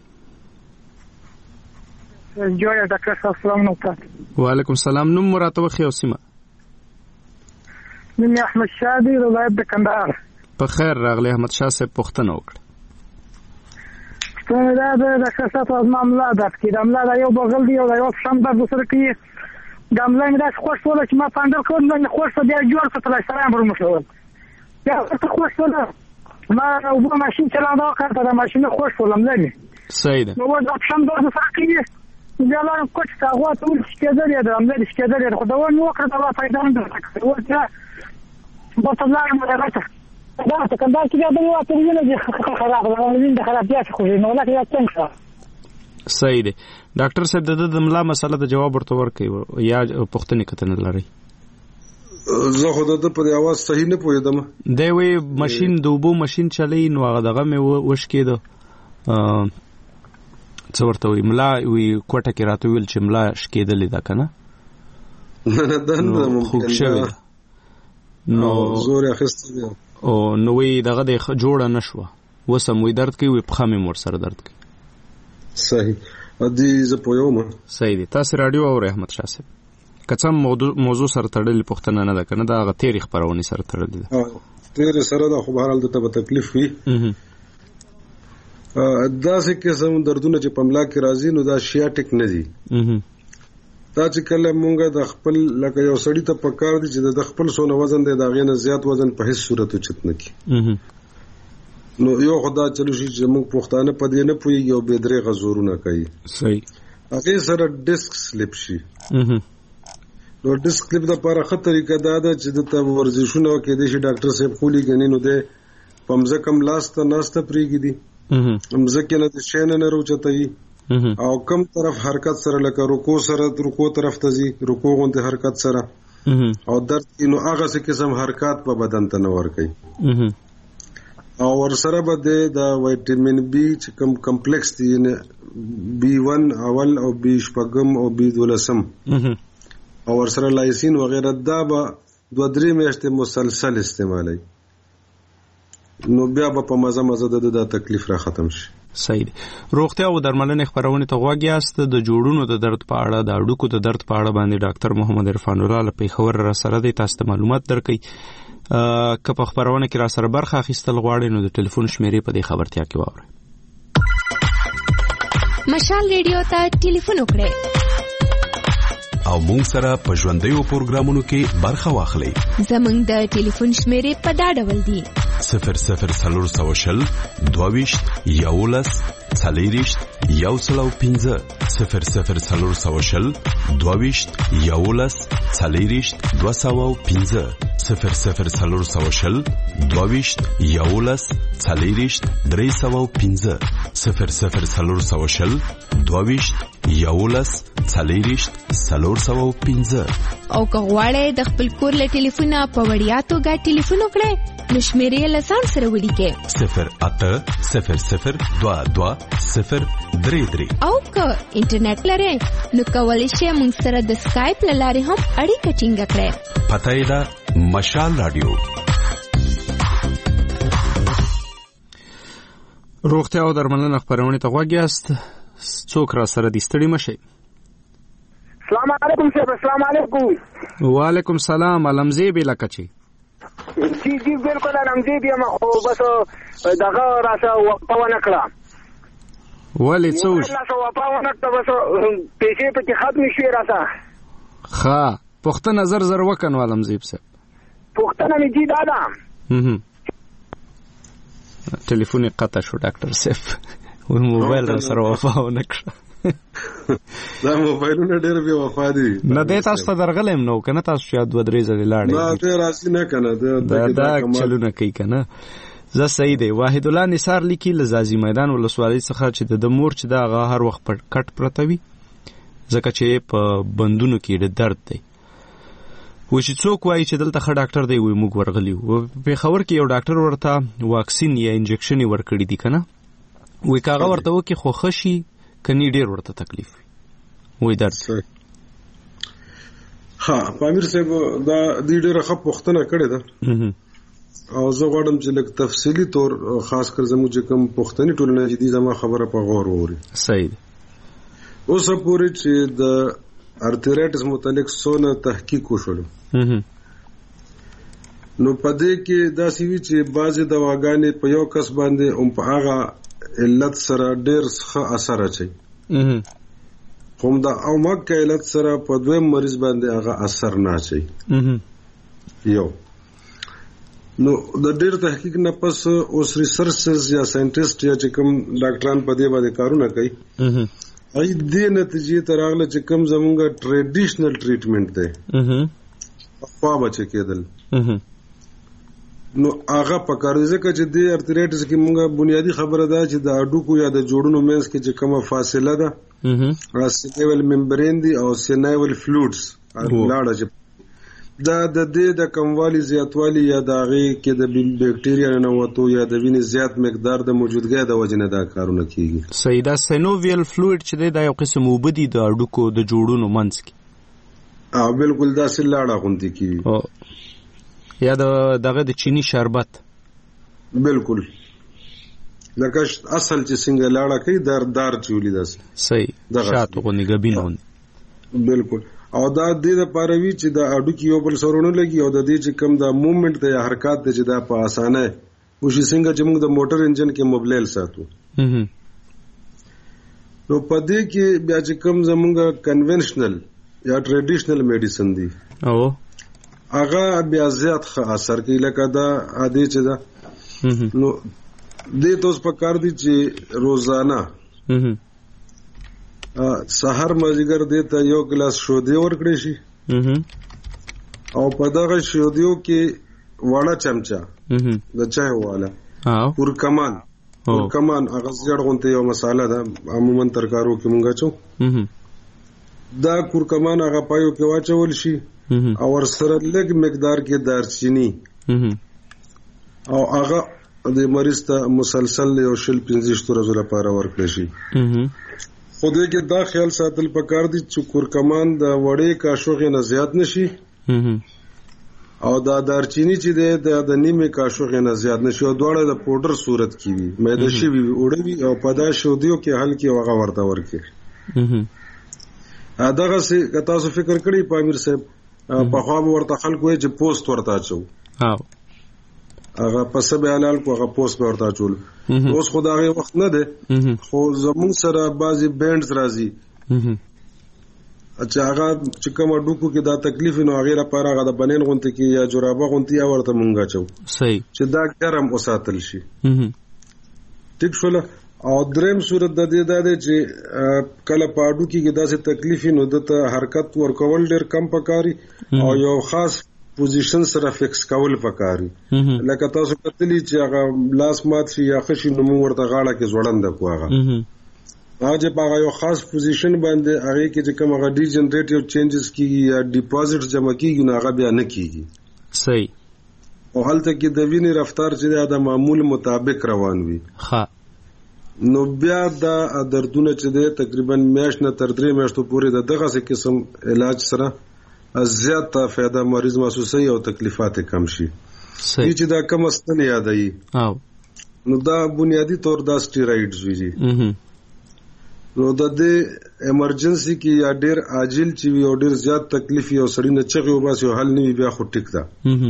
جوړه ډاکټر صاحب سلام علیکم. وعلیکم السلام. نوم مراته وخی او سیمه؟ نوم احمد شاه دی، ولایت د کندهار. په خیر راغلی احمد شاه صاحب، پوښتنه وکړه. څنګه دا د ډاکټر صاحب از معاملہ ده چې د عمله یو بغل دی او یو شم د سره کې د عمله مې دا خوښ ولا چې ما پاندل کوم نه خوښ دی جوړ څه تل سره امر مشول یا څه خوښ ولا ما او په ماشين چلا دا کارته د ماشين خوښ ولم لګي. صحیح ده. نو دا شم د سره کې بیا لا کوڅ تاغوا ټول شکېدل یا د عمله شکېدل خو دا نو کړه دا فائدہ نه ده ورته په تاسو نه راځه دا څنګه کندهار کې دا یو اته نه خراب نه ده خرابیات خو نه ولا کې څنګه. صحیح دی. ډاکټر صاحب د د ملا مسله د جواب ورته ورکړي یا پوښتنه کتنه لري؟ زه خو د په اواز صحیح نه پوهیدم. دی وی ماشين د وبو ماشين چلی نو هغه دغه مې وشکېده څه ورته وی ملا وی کوټه کې راته ویل چې ملا شکېدلې ده کنه نه ده نه ممکن نو زور اخیسته او نو وی دغه د جوړه نشوه وسم وی درد کوي وی پخامې مور سره درد کوي. صحیح. ادي زه پوهوم. صحیح دي. تاسو رادیو او احمد شاه صاحب کڅم موضوع موضوع سره تړلې پوښتنه نه ده کنه دا غ تاریخ پرونی سره تړلې ده. اه تیر سره دا خو بهرال د ته تکلیف وي. ا داسې قسم دردونه چې پملا کې راځي نو دا شیاټیک نه دي. دا چې کله مونږه د خپل لکه یو سړی ته پکار دي چې د خپل سونه وزن دی دا غینه زیات وزن په هیڅ صورت چت نه کی. نو یو خدا چلو شي چې موږ پښتانه په دې نه پوي یو به درې غزورونه کوي. صحیح. هغه سره ډیسک سلیپ شي. نو ډیسک سلیپ د لپاره خطر طریقه دا ده چې د ته ورزشونه کې د شي ډاکټر صاحب خولي غني نو د پمزه کم لاسته ناسته پریږي دي. پمزه کې نه د شین نه روچتوي او کم طرف حرکت سره لکه رکوع سره رکوع طرف ته زی رکوع غونډه حرکت سره او درد نو هغه څه قسم حرکت په بدن ته نور کوي. او ورسره به د وایټامین بی چې کوم کمپلیکس دی نه بی ون اول او بی شپږم او بی دولسم او ورسره لایسین وغیرہ دا به دوه درې میاشتې مسلسل استعمالي نو بیا به په مزه مزه د تکلیف را ختم شي. صحیح. روغتیا او درملنې خبرونه ته غوږ یاست. د جوړونو د درد په اړه د اډوکو د درد په اړه باندې ډاکټر محمد عرفان الله له پیښور را سره دی، تاسو ته معلومات درکړي. که په خبرونه کې را سره برخه اخیستل غواړئ نو د ټلیفون شمیرې په دې خبرتیا کې واورئ. مشال ریډیو ته ټلیفون وکړئ او مونږ سره په ژوندیو پروګرامونو کې برخه واخلئ. زمونږ د ټلیفون شمیرې په دا ډول دي: صفر صفر څلور سوه شل دوهویشت یولس څلېرویشت یو سل او پنځه صفر صفر څلور سوه شل دوهویشت یولس څلېرویشت دوه سوه او پنځه صفر صفر څلور سوه شل دوهویشت یولس څلېرویشت درې سوه او پنځه صفر صفر څلور سوه شل دوهویشت یولس څلېرویشت څلور سوه او پنځه. او که غواړئ د خپل کور له ټلیفونه په وړیا توګه ټلیفون وکړئ نو شمیرې له ځان سره ولیکئ: صفر اته صفر صفر دوه دوه صفر درې درې. او که انټرنیټ لرئ نو کولی شئ موږ سره د سکایپ له لارې هم اړیکه ټینګه کړئ. پته یې ده مشال راډیو. روغتیا او درملنه خبرونه ته غوږ یاست. څوک را سره دي؟ ستړي مشئ. السلام علیکم صاحب. السلام علیکم. وعلیکم سلام. علمزیب لکه چی جی جی بالکل علمزیب یم، خو بس دغه راسه وقفه ونه کړه. ولې څه وشو؟ راسه وقفه ونه کړه، بس پیسې پکې ختمې شوې راسه. ښه پوښتنه زر زر وکړه نو علمزیب صاحب. پوښتنه مې جی دا ده. ټلیفون یې قطع شو ډاکټر صاحب. و موبایل را سره وفا ونه کړه. دا موبایلونه ډېر بې وفا دي. نه دی تاسو ته درغلی یم نو که نه تاسو چې دوه درې ځلې لاړې. نه دی راسي نه که نه دا چلونه کوي که نه. زه صحیح دی. واحد الله نثار لیکي له ځاځي میدان ولسوالۍ څخه چې د مور چې د هغه هر وخت په کټ پرته وي ځکه چې په بندونو کې ډېر درد دی. و چې څوک وایي چې دلته ښه ډاکټر دی وایي موږ ورغلي وو. پېښور کې یو ډاکټر ورته واکسین یا انجکشن یې ورکړي دي که نه، وایي که هغه ورته وکړي خو ښه شي که نه ډېر ورته تکلیف وي وایي درد. ها پامیر صاحب دا دې ډېره ښه پوښتنه کړې ده او زه غواړم چې لږ تفصیلي طور خاص کر زموږ چې کوم پښتني ټولنه چې دي زما خبره په غور واوري. صحیح ده. اوسه پورې چې د ارترایټس متعلق څونه تحقیق وشول نو په دې کې داسې وي چې بعضې دواګانې په یو کس باندې هم په هغه علت سره ډېر ښه اثر اچوي، خو د اومک علت سره په دویم مریض باندې هغه اثر نه اچوي. یو نو د ډېر تحقیق نه پس اوس ریسرچرز یا ساینټسټ یا چې کوم ډاکټران په دې باندې کارونه کوي هغوی دې نتیجې ته راغله چې کوم زمونږ ټریډیشنل ټریټمنټ دی پخوا به چې کېدل نو هغه پکار دی ځکه چې دې ارترایټس کې مونږه بنیادي خبره ده چې د هډوکو یا د جوړونو منځ کې چې کومه فاصله ده سینیول ممبرین دی او سینیول فلویډز لاړه چې دا د دې د کموالي زیاتوالي یا د هغې کې د بیکټیریا ننوتو یا د وینې زیات مقدار د موجودګۍ د وجې نه دا کارونه کېږي. صحیح. دا سینوویل فلویډ چې دی دا یو قسم اوبه دي د هډوکو د جوړونو منځ کې. او بالکل داسې لاړه غوندې کېږي یا دغه د چینی شربت. بالکل لکه اصل چې څنګه لاړه کوي دردار چې ولي داسې. صحیح. شات غوندې ګبین غوندې. بالکل. او دا د دې لپاره وي چې د هډوکي یو بل سره ونه لګي او د دې چې کوم د موومنټ دی یا حرکات دی چې دا په اسانه وشي څنګه چې موږ د موټر انجن کې موبلیل ساتو. نو په دې کې بیا چې کوم زمونږ کنونشنل یا ټریډیشنل میډیسن دی او هغه بیا زیات ښه اثر کوي لکه دا عادي چې ده. نو دې ته اوس پکار دي چې روزانه سحر مازدیګر دې ته یو ګلاس شودې ورکړی شي او په دغه شودیو کې وړه چمچه د چای والا کورکمان کورکمان هغه زیړ غونته یو مساله ده عموما ترکارو کې مونږ اچو دا کورکمان هغه پایو کې واچول شي او ورسره لږ مقدار کې دارچینی او هغه د مریض ته مسلسل یو شل پنځه ورځې لپاره ورکړل شي. خو دې کې دا خیال ساتل پکار دي چې کورکمان د وړې کاشوغې نه زیات نشي او دا دارچینی چې ده د نیمه کاشوغې نه زیات نشي او دواړه د پودر صورت کې وي مېده شي وي وړوي او پدا شودیو کې حل کې هغه ورته ورکړي. دغه څه تاسو فکر کړی پامیر صاحب په خوا ورته خلکو چې پوسټ ورته اچو هغه په سبه حلال کو هغه پوسټ ورته اچول. اوس خدای وخت نه ده خو زمون سره بعضی بینډز راځي اچھا هغه چې کوم ډوکو کې دا تکلیف نو هغه لپاره هغه د بنین غونته کې یا جورابه غونتی یا ورته مونږه چو صحیح چې دا ګرم وساتل شي. ټیک شول. او دریم صورت د دې دا دی چې کله پاډو کې داسې تکلیف نو د حرکت ورکول ډیر کم پکاري او یو خاص پوزیشن سره فکس کول پکاري. لکه تاسو کتلی چې هغه لاس مات شي یا خشي نو موږ ورته غاړه کې ځوړند کو هغه هغه په یو خاص پوزیشن باندې هغه کې چې کوم هغه ډي جنریټیو چینجز کیږي یا ډیپوزټ جمع کیږي نو هغه بیا نه کیږي. صحیح. او هلته کې د وینې رفتار چې د معمول مطابق روان وي ها نو بیا دا دردونه چې ده تقریبا میاشت نه تر درې میاشتو پورې د دغه څه قسم علاج سره زیاته فایده مریض محسوسي او تکلیفات کم شي. صحیح. چې دا کم استن یادای او نو دا بنیادی طور دا سټیرايډز ویږي نو د دې ایمرجنسي کې یا ډیر عاجل چې وي او ډیر زیات تکلیف یو سړی نه چغي وباسي او حل نه بیا خو ټیک ده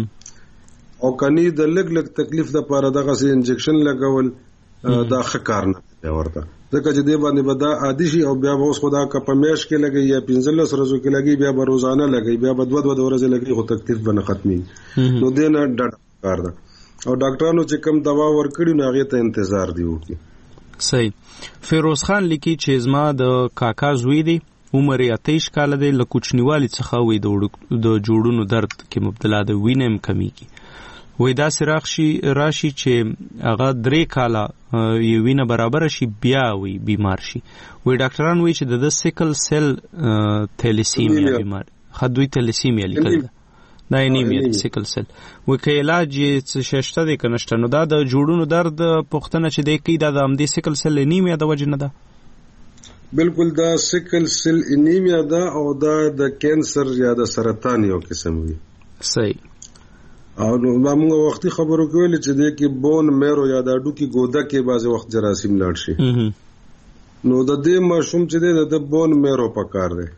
او کني د لګ لګ تکلیف د پاره دغه سي انجکشن لګول دا ښه کار نه دی ورته ځکه چې دې باندې به دا عادي شي او بیا به اوس خدا کا په میاشت کې لګي یا پنځلس ورځو کې لګي بیا به روزانه لګي بیا به دوه دوه ورځې لګي خو تکلیف به نه ختمي نو دې نه ډډه کار ده او ډاکټرانو چې کوم دوا ورکړي نو هغه ته انتظار دی وکړي. صحیح. فیروز خان لیکي چې زما د کاکا زوی دی عمر یې اتیش کال دی له کوچنیوالي څخه وي د جوړونو درد کې مبتلا دی وینم کمیږي وای دا سراغ شي راشي چې هغه درې کاله یې وینه برابر شي بیا وي بیمار شي وای ډاکټران وایي چې د سیکل سیل تھیلیسیمیا بیمار خدوی تھیلیسیمیا لیکل دا انیمیا سیکل سیل وای که علاج څه شته دی کنهشته نو دا د جوړونو درد پختنه چې دی کی دا د امدی سیکل سیل انیمیا د وجه نه ده. بالکل دا سیکل سیل انیمیا ده او دا د کینسر یا د سرطان یو قسم وي. صحیح. او نو موږ وختي خبرو کولې چې د کې بون میرو یا د اډو کې ګوده کې بعض وخت جراثیم لاړ شي نو د دې مشوم چې د بون میرو پکار دی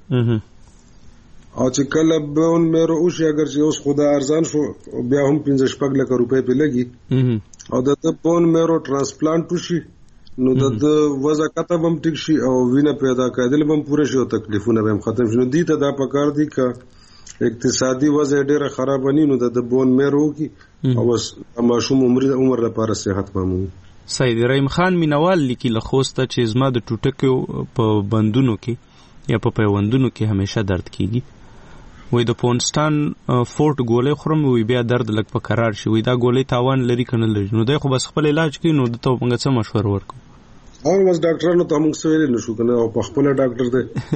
او چې کله بون میرو او شي اگر چې اوس خدا ارزان شو بیا هم پنځه شپږ لک روپۍ په لګي او د بون میرو ترانسپلانت وشي نو د وضع کتب هم ټیک شي او وینه پیدا کېدل هم پوره شي او تکلیفونه هم ختم شي. نو دې ته دا پکار دی ک اقتصادي وضع ډیره خراب نه نو د بون میرو کی او بس ماشوم عمر عمر لپاره صحت مامون. سید رحیم خان مینوال لیکي لخوسته چې زما د ټوټکو په بندونو کې یا په پیوندونو کې همیشه درد کیږي وای د پونستان فورت ګولې خورم وی بیا درد لګ په قرار شي وای دا ګولې تاوان لري کنه لري نو دای خو بس خپل علاج کوي نو د ته موږ څه مشوره ورکو او بس ډاکټرانو ته موږ سویل نشو کنه او په خپل ډاکټر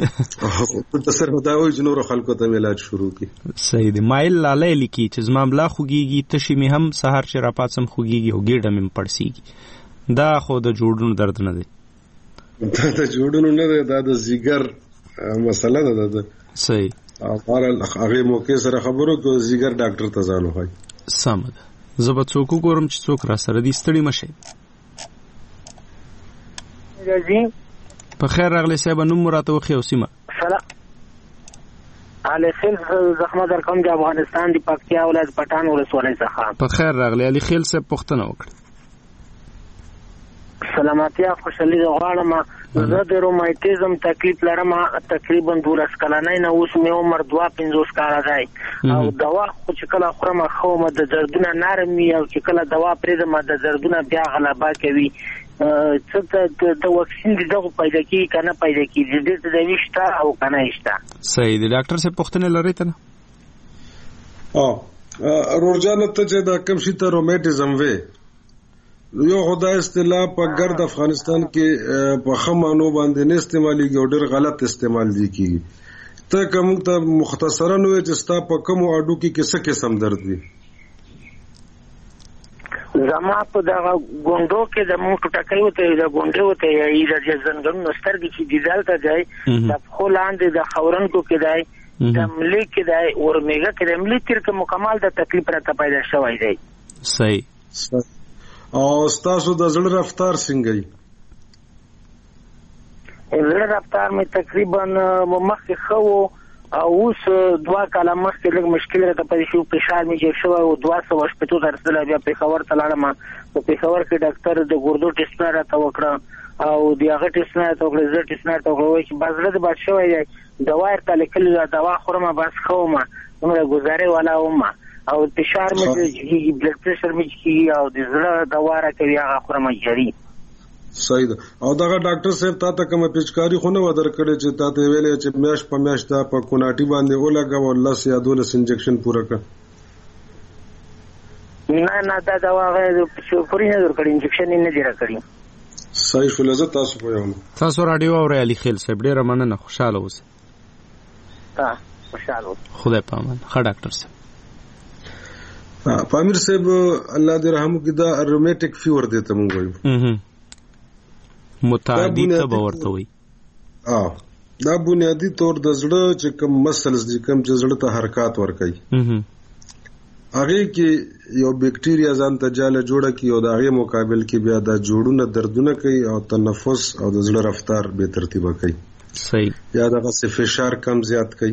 دی د سره دا وای چې نور خلکو ته علاج شروع کی. صحیح دی. مایل لاله لیکي چې زما بلا خوږیږي تشي می هم سحر چې را پاتم خوږیږي او ګډه مم پړسیږي دا خو د جوړونو درد نه دی دا د جوړونو نه دی دا د زیګر مسله ده ده. صحیح. اپارل هغه موقع سره خبرو کو زیګر ډاکټر ته ځانو وای سم ده زه به څوک ګورم چې څوک را سره دي ستړي مشه. په خیر راغلی صاحب نوم مراته وخی او سیمه سلام علي خیل زخمه در کوم د افغانستان دی پکتیا ولایت پټان ولسوالۍ څخه. په خیر راغلی علي خیل صاحب پښتنه وکړه. سلاماتیا خوشحالي غواړم زه د روماتیزم تکلیف لرم تقریبا دولس کلنۍ نه اوس مې عمر دوه پنځوس کاله دی او دوا خو چې کله خورم خو مې د دردونه نرم وي او چې کله دوا پرېږدم د دردونه بیا غلبه کوي څه د واکسین دغه پیدا کیږي که نه پیدا کیږي دې ته دوا شته او که نه شته. صحیح دی. ډاکټر صاحب پوښتنه لرئ ته نه رورجان ته چې د کوم شي ته روماتیزم وي یو خدای اصطلاح په ګرد افغانستان کې په خمانو باندې نه استعماليږي او ډېر غلط استعمال دي کیږي ته کوم ته مختصرا نوې چې ستا په کوم اډو کې څه قسم درد وي زما په دغه ګوندو کې د مونږ ټکای وته د ګوندو ته یې د ځنګلونو سترګې چې دیدالته دی د خو لاندې د خورنکو کې دی د ملي کې دی ورمیګه کې د ملي تر کې مکمل د تکلیف راته پیدا شوی دی. صحیح. او تاسو د زړه رفتار څنګه دی؟ زړه رفتار مې تقریبا مخکې خو او اوس دوا کاله مخکې لږ مشکل راته پیدا شو، فشار مې ډېر شوی او دوه سوه شپېتو ته رسېدلی. بیا پېښور ته لاړم، په پېښور کې ډاکټر د ګردو ټسټونه راته وکړه او د هغه ټسټونه راته وکړه، زه ټسټونه راته وکړه، وایي چې بس زړه دې بد شوی دی، دوا یې راته لیکلې ده، دوا خورم بس ښه ومه، دومره ګزارې والا ومه او فشار مې کېږي، بلډ پرېشر مې کېږي او د زړه دوا راکوي هغه خورم جري. صحیح ده. او دغه ډاکټر صاحب تا ته کومه پیچکاري خو نه و درکړې چې تا ته ویلې چې میاشت په میاشت دا په کوناټي باندې ولګوه لس یا دولس انجکشن پوره کړه؟ نه نه دا دوا هغه پورې نه درکړي، انجکشن یې نه دی راکړي. صحیح شو. زه تاسو پوهیږم. تاسو راډیو اورئ علي خیل صاحب، ډېره مننه، خوشحاله اوسئ. ها خوشحاله اوسئ. خدای په امان. ښه ډاکټر صاحب. پامیر صاحب الله دې رحم وکړي، دا رومیټک فیور دی ته مونږ وایو، متعدی تب ورته وي. اه دا بنیادی طور د زړه چې کوم مسلز دي، کوم چې زړه ته حرکات ورکوي، هغه کې یو بیکټیریا ځان ته جاله جوړه کی او د هغه مقابل کې بیا د جوړونه دردونه کوي او تنفس او د زړه رفتار به ترتیبه کوي. صحیح. یا دغه فشار کم زیات کوي.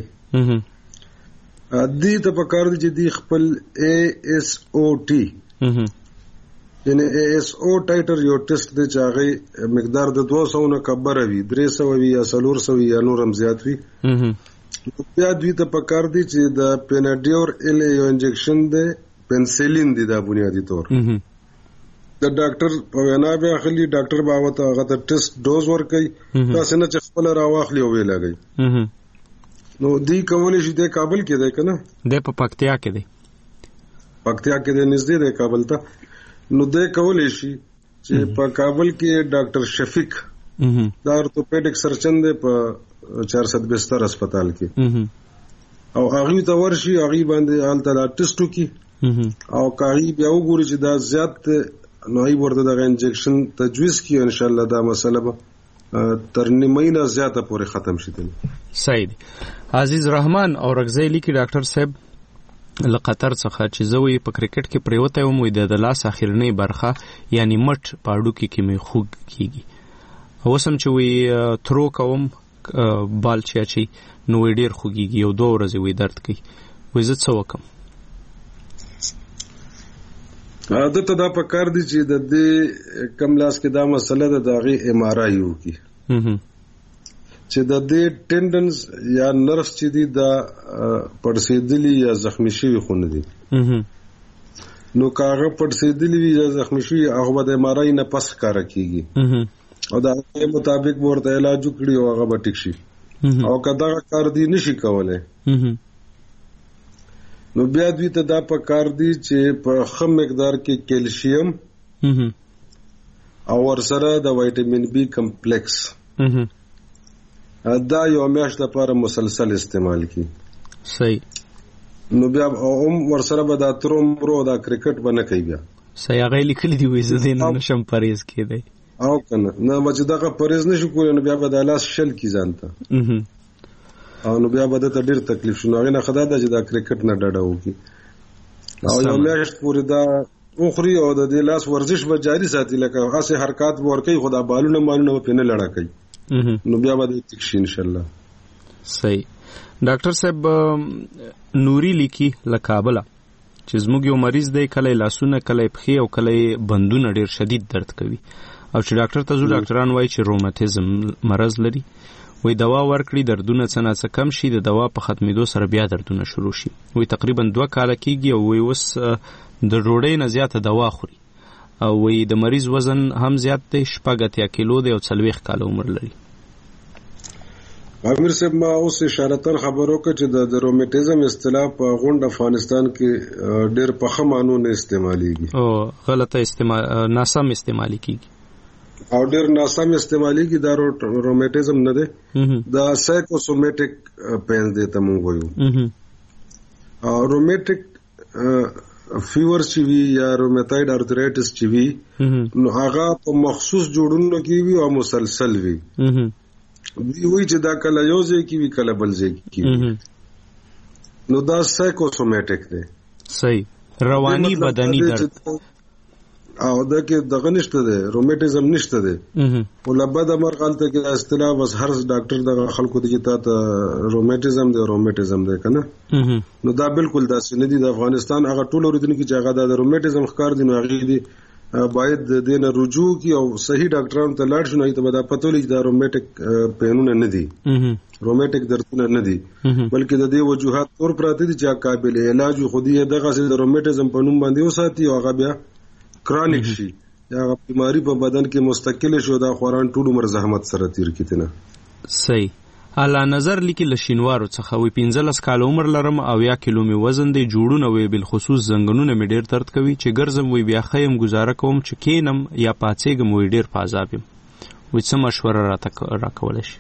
دې ته پکار دي چې دی خپل اے ایس او ټي یعنی اے ایس او ټایټر یو ټیسټ دی چې هغه مقدار د دوه سوه نه کبره وي، درې سوه وي یا څلور سوه یا نور هم زیات وي. بیا دوی ته پکار دي چې د پیناډیور ال یو انجکشن دی، پنسلین دی دا بنیادی طور د ډاکټر په وینا به اخلي، ډاکټر به هغه ته ټیسټ ډوز ورکوي، تاسو نه چې خپل راواخلي او وی لګي. نو دی کولی شي د کابل کې دی کنه، د په پکتیا کې دی، پکتیا کې دی نږدې دی کابل ته. نو د کولی شي چې په کابل کې ډاکټر شفیق دا ارتوپیډک سرجن دی په چار سد بستر هسپتال کې، او هغه ته ورشي، هغه باندې حالت لا ټیسټ وکي او کاغي بیا وګوري چې دا زیات نو ای ورته د انجکشن تجویز کی، ان شاء الله دا مسله به تر نیمه نه زیاته پورې ختم شي. صحیح. عزیز رحمان او رغزی لیکي ډاکټر صاحب له قطر څخه چې زوی په کرکټ کې پریوته وم، وي د لاس اخرنۍ برخه یعنی مټ پاړو کې کې مې خوږ کیږي، اوسم چې وي ترو کوم بال چاچی نو ډیر خوږیږي، یو دوه ورځې وي درد کوي، وي زه څه وکم؟ عادت دا په کار دي چې د دې کم لاس کې دا مسله ده، د هغې ایم آر آی وکړي چې د دې ټینډنز یا نرفز چې دي دا پړسېدلي یا زخمی شوي خو نه دي. نو که هغه پړسېدلي وي یا زخمی شوي هغه به د ایم آر آی نه پس ښکاره کېږي او د هغې مطابق به ورته علاج وکړي او هغه به ټیک شي. او که دغه کار دی نشي کولی نو بیا دوی ته دا په کار دی چې په ښه مقدار کې کیلشیم او ورسره د وایټامین بی کمپلیکس دا یو میاشت لپاره مسلسل استعمال کی. صحیح. نو بیا هم ورسره به دا ترومبرو دا کرکټ به نه کوي بیا. صحیح. هغه لیکلي دي وایي زه دې نه نشم پرهیز کېدی او که نه نه به چې دغه پرهیز نشو کولی نو بیا به د لاس شل کي ځان ته او نو بیا به دته ډېر تکلیف شو. نو هغې نه ښه دا ده چې دا کرکټ نه ډډه وکړي او یو میاشت پورې دا وخوري او د دې لاس ورزش به جاري ساتي، لکه هسې حرکات به ورکوي خو دا بالونه مالونه به پرې نه لړه کوي، نو بیا به د ټیک شي انشاءالله. صحیح. ډاکټر صاحب نوري لیکي له کابله چې زموږ یو مریض دی، کله لاسونه کله پښې او کله بندونه ډېر شدید درد کوي او چې ډاکټر ته ځو ډاکټران وایي چې روماتیزم مرض لري، وی دوا ورکړي دردونه څه نه څه کم شي، د دوا په ختمېدو سره بیا دردونه شروع شي، وی تقریبا دوه کاله کېږي او وی اوس د ډوډۍ نه زیاته دوا خوري او وی د مریض وزن هم زیات دی، شپږ اتیا کیلو دی او څلوېښت کاله عمر لري. امیر صاحب ما اوس اشارتن خبر وکړه چې د روماتیزم اصطلاح په غونډ افغانستان کې ډېر په ښه معنو نه استعمالیږي او غلطه استعمال ناسم استعمالي کېږي او ډېر ناسم استعمالیږي. دا روماتیزم نه دی، دا سایکوسومیټک پین دی ته مونږ وایو. روماتیک فیور چې وي یا روماتویډ ارترایټس چې وي نو هغه په مخصوص جوړونو کې وي او مسلسل وي وی چې دا کله یو ځای کې وي کله بل ځای کې وي نو دا سایکوسومیټک دی. صحیح. رواني بدني درد او دا کې دغه نشته دی روماتیزم نشته دی ولبه د مرغلته کې اصطلاح بس هر ډاکټر د خلکو د جتا ته روماتیزم دی روماتیزم دی کنه نو دا بالکل داسې نه دی. د افغانستان هغه ټول اوریدونکو چې هغه د روماتیزم ښکار دي نو هغه دی باید د دې نه رجوع کی او صحیح ډاکټرانو ته لاړ شي نو ته به دا پته ولګي دا روماتیک پینونه نه دي روماتیک دردونه نه دي بلکې د دې وجوهات تور پراته دي چې قابل علاج خو دې دغه د روماتیزم په نوم باندې وساتي او هغه بیا کرونیک شي یا بیماری په بدن کې مستقل شي دا خوران ټول عمر زحمت سره تیر کیتنه. صحیح. اعلی نظر لیکي لشینوارو څخه وي پنځلس کال عمر لرم او یا کیلو می وزن دی جوړونه وي بل خصوص زنګونونه می ډیر درد کوي چې ګرځم وي بیا خیم گزاره کوم چې کینم یا پاتېګم وي ډیر پازاب یم وې څه مشوره راته راکول شي.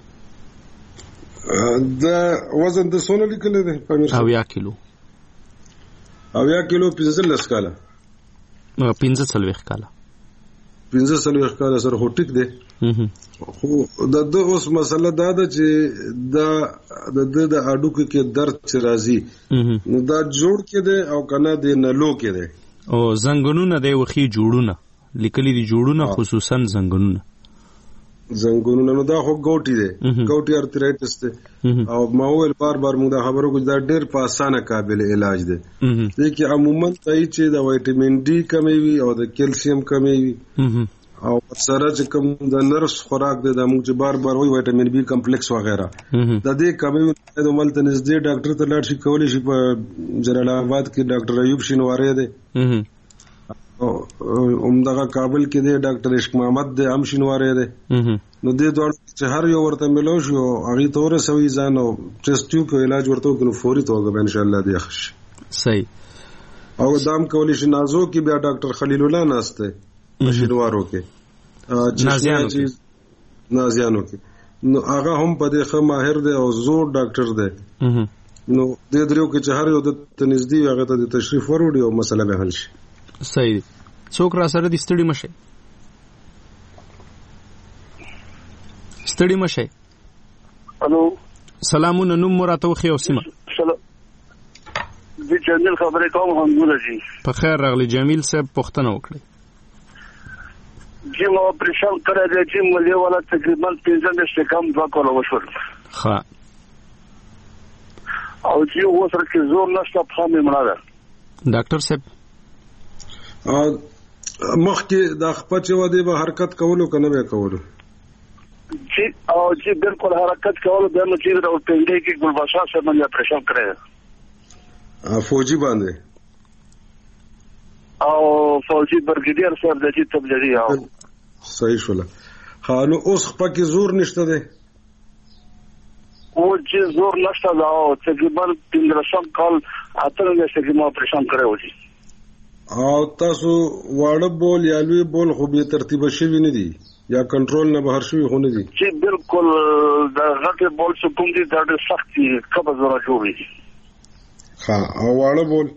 دا وزن د سونه لیکل دی او یا کیلو او یا کیلو پنځلس کاله پنځه څلوېښت کاله پنځه څلوېښت کاله سره خو ټیک دی خو د د اوس مسله دا ده چې دا د د اډوکو کې درد چې راځي نو دا جوړ کې دی او کنه دی نلو کې دی او زنګونونه دی وخی جوړونه لیکلي دي جوړونه خصوصا زنګونونه زنګونونه نو دا خو ګوټي دی ګوټي ارترایټس دی او ما ویل بار بار موږ دا خبرو کو دا ډېر په اسانه قابل علاج دی چې عموما ځای چې د وټامین ډي کمی وي او د کیلشیم کمی وي او سره چې کوم د نرس خوراک دی د موږ چې بار بار وایي وټامین بي کمپلیکس وغیرہ د دې کمی د ملته نږدې ډاکټر ته لاړ شي کولی شي په جلال آباد کې ډاکټر ایوب شینواری دی اومدغه کابل کې دی ډاکټر عشق محمد دی هم شینواری دی نو دې دوه چې هر یو ورته ملو شو هغه تور سوي ځان او ټیسټ ټیوب علاج ورته وکړو فوري توګه ان شاء الله دی خش. صحیح. او دام کولی شي نازو کې بیا ډاکټر خلیل الله ناشته شینوارو کې نازیانو کې نازیانو کې نو هغه هم په دې ښه ماهر دی او زوړ ډاکټر دی نو دې درو کې چې هر یو د تنزدي هغه ته تشریف وروړي او مسله به حل شي. صحیح. څوک را سره دي ستړي مشه ستړي مشه. الو سلامونه نوم مراته خو او سیمه سلام دي جمیل خبرې کوم همغه جی په خیر راغلی جمیل صاحب پښتنه وکړي جی مو پرېشان کړی دی چې ملي والا تقریبا پنځه میاشتې کم دوه کاله وشول ښه او چې اوس راکې زور نشته په مې مړه ده ډاکټر صاحب مخکې د خپل چې ودی به حرکت کولو کنه به کولو جی او جی بالکل حرکت کولو د نو چې د پنځه کې ګلبشا سره مې پرېشان کړی فوجي باندې او فوجي برګډیر سره د چې تبلیغي او صحیح شول. خانو اوس پکې زور نشته دی او چې زور نشته دا او تقریبا پنځه کال اتر نه شي ما پرېشان کړو دي او تاسو واړه بول یا لوی بول خو به ترتیب شوی نه دي یا کنټرول نه بهر شوی خو نه دي چې بالکل دا غټه بول څه کوم دي دا ډېر سخت دي قبض را جوړي. ها او واړه بول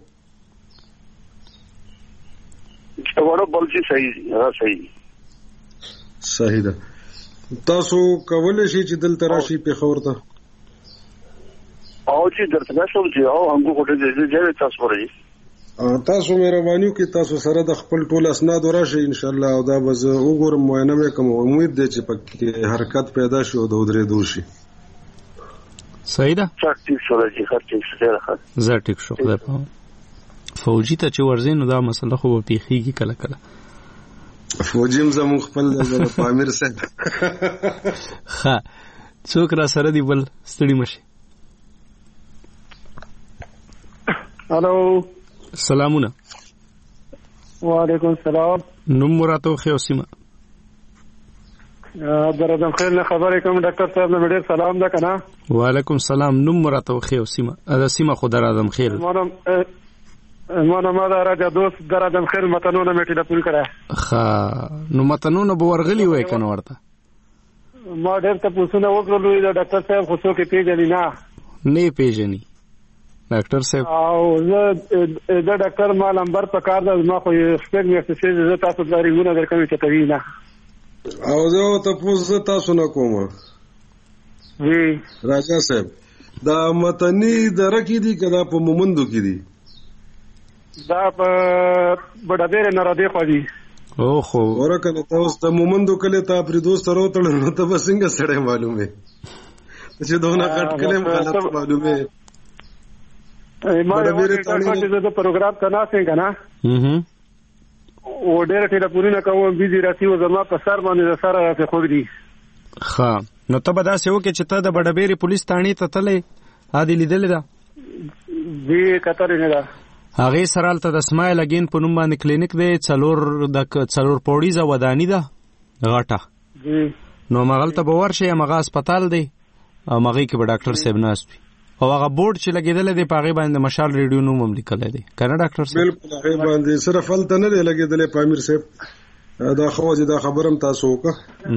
چې واړه بول چې صحیح را صحیح صحیح ده. تاسو کولای شئ چې دلته راشي په خورته او چې درته نشم چې او هغه کوټه دې دې تاسو ورې تاسو مهرباني وکړئ تاسو سره د خپل ټول اسناد راشي ان شاء الله او دا به زه وګورم معاینه وکم امید دی چې پکې حرکت پیدا شي او د درې دوشي. صحیح ده. ټیک شو راځي خاطر څه راځي زه ټیک شو خدای په فوجي ته چې ورزین دا مسله خو به پیخیږي کله کله فوجیم زمو خپل د پامیر سره ها څوک را سره دی بل ستړي مشي. الو سلامونه. وعلیکم السلام. نوم مراته خو سیمه درځم خیر نه خبرې کوم ډاکټر صاحب نو ډېر سلام ده کنه. وعلیکم السلام. نوم مراته خو سیمه ادا سیمه خو درځم خیر مانم مانم ما دا راځه دوست درځم خیر متنونه میټی د پول کړه ښه نو متنونه به ورغلی وای کنه ورته ما ډېر ته پوښتنه وکړلې دا ډاکټر صاحب خو څوک پیژني نه نه پیژني ډاکټر صاحب او زه د ډاکټر ما نمبر په کار ده ما خو سپیک میسج زه تاسو ته ریګونه درکوم چې کوي نه او زه تاسو تاسو نه کوم وی راجا صاحب دا متنی درکې دي کدا په مومندو کې دي دا په بډابېر نه را دی خو دي او خو ورکه تاسو د مومندو کله ته پر دوست راوتل نو ته بسنګ سره معلومه چې دونه کټ کلم غلط معلومه ما یو د پروګرام کنا څنګه نه هه او ډېر ټیلیفون نه کوم بيزي راځي او زما په سر باندې سره راځي خو دي ها نو ته به دا سې وکې چې ته د بډبېری پولیس تانی ته تلې هادي لیدل دا وی کتر نه دا هغه سرال ته د اسماعیل اگین په نوم باندې کلینیک دی څلور د څلور پوړیزه ودانی ده غټه جی نو مغل ته باور شي مغه هسپتال دی او مغه کې به ډاکټر صاحب ناست وي او هغه بورډ چې لګیدل دی په هغه باندې مشال ریډیو نوم هم لیکل دی کنه ډاکټر صاحب بالکل هغه باندې صرف فلته نه دی لګیدل پامیر صاحب دا خو دا خبرم تاسو وکړه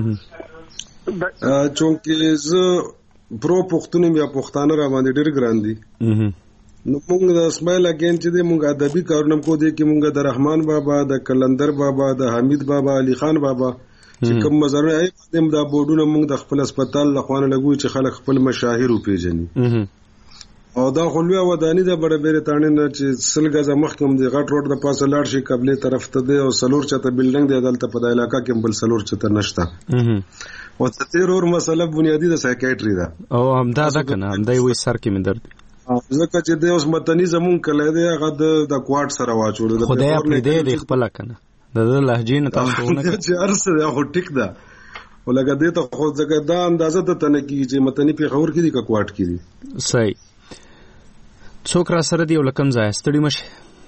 چونکه زه پرو پښتون یا پښتانه را باندې ډېر ګران دي نو موږ د اسماعیل اگین چې موږ ادبي کارونه کو دي کې موږ د رحمان بابا د کلندر بابا د حمید بابا علي خان بابا چې کوم مزارونه ای د بورډونو موږ د خپل هسپتال لخوانه لګوي چې خلک خپل مشاهیر پیژني او دا خلوی ودانی د بډبېره تانه نه چې سلګه زمخ کوم دی غټ روډ د پاسه لاړ شي قبله طرف ته دی او سلور چته بلډینګ دی دلته په د علاقہ کې بل سلور چته نشته او تیر اور مسله بنیادی د سایکیاتری ده او همدا ده کنه همدا وي سر کې مې درد ځکه چې د اوس متنی زمون کله دی هغه د کوارټ سره واچوړو د خدای خپل دی د خپل کنه د لهجې نه تاسو نه چې ارسه دا هو ټیک ده ولګه دې ته خو ځکه دا اندازه ته تنه کیږي چې متنی په خبر کې دی کا کوارټ کې دی صحیح څوک را سره دی ولکم ځای ستړي مشه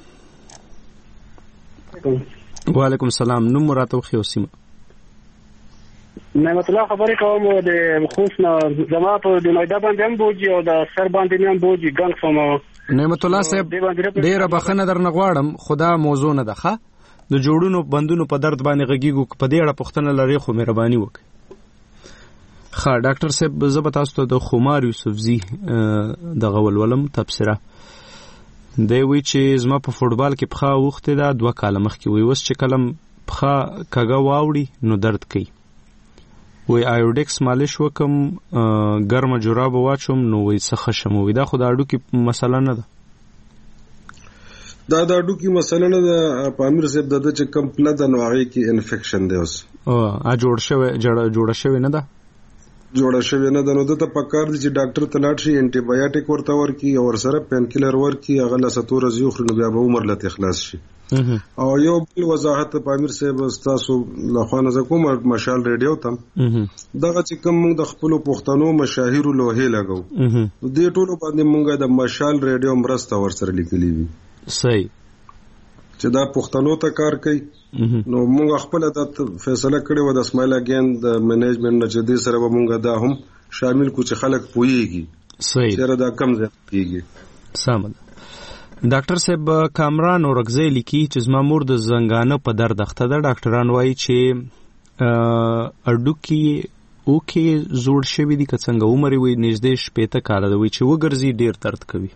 وعلیکم السلام نوم راته خو سیمه نعمت الله خبرې کوم د خوښ نه زما په د مېدا باندې هم بوجي او د سر باندې هم بوجي ګنګ فوم نعمت الله صاحب ډېر بخنه درنه غواړم خدا موضوع نه ده ښه د جوړونو بندونو په درد باندې غږیږو په دې اړه پوښتنه لري خو مهرباني وکړئ ښه ډاکټر صاحب زه به تاسو ته د خمار یوسفزي دغه ولولم تبصره دی وی چې زما په فوټبال کې پخا وخته دا دوه کاله مخکې وی وس چې کلم پخا کګه واوړي نو درد کوي وی ایوډکس مالش وکم ګرمه جراب واچوم نو وی څه خشم وی دا خو د اډو کې مسله نه ده دا د اډو کې مسله نه ده پامیر صاحب د چې کم پلد نو هغه کې انفیکشن دی اوس او ا جوړ شوی جوړ شوی نه ده جوړه شوی نه ده نو د ته پکار دي چې ډاکټر ته لاړ شي انټي بایوټیک ورته ورکي او سره پین کیلر ورکي هغه له ستوره زیو خو نو بیا به عمر لته اخلاص شي او یو بل وضاحت پامیر صاحب تاسو لخوانه زکوم مشال ریډیو تم دغه چې کوم موږ د خپل پښتنو مشاهیر لوهې لګو دې ټولو باندې موږ د مشال ریډیو مرسته ورسره لیکلې وي صحیح چې دا پښتنو ته کار کوي نو موږ خپل د فیصله کړې و د اسماعیل اگین د منیجمنت نه چې دې سره موږ دا هم شامل کو چې خلک پويږي صحیح چې دا کم ځای کیږي سم ډاکټر صاحب کامران اورغزی لیکي چې زما مور د زنګانه په درد اخته ده ډاکټران وایي چې اډو کې او کې زوړ شوی دي که څنګه عمر وي نږدې شپېته کاله ده وي چې وګرځي ډیر درد کوي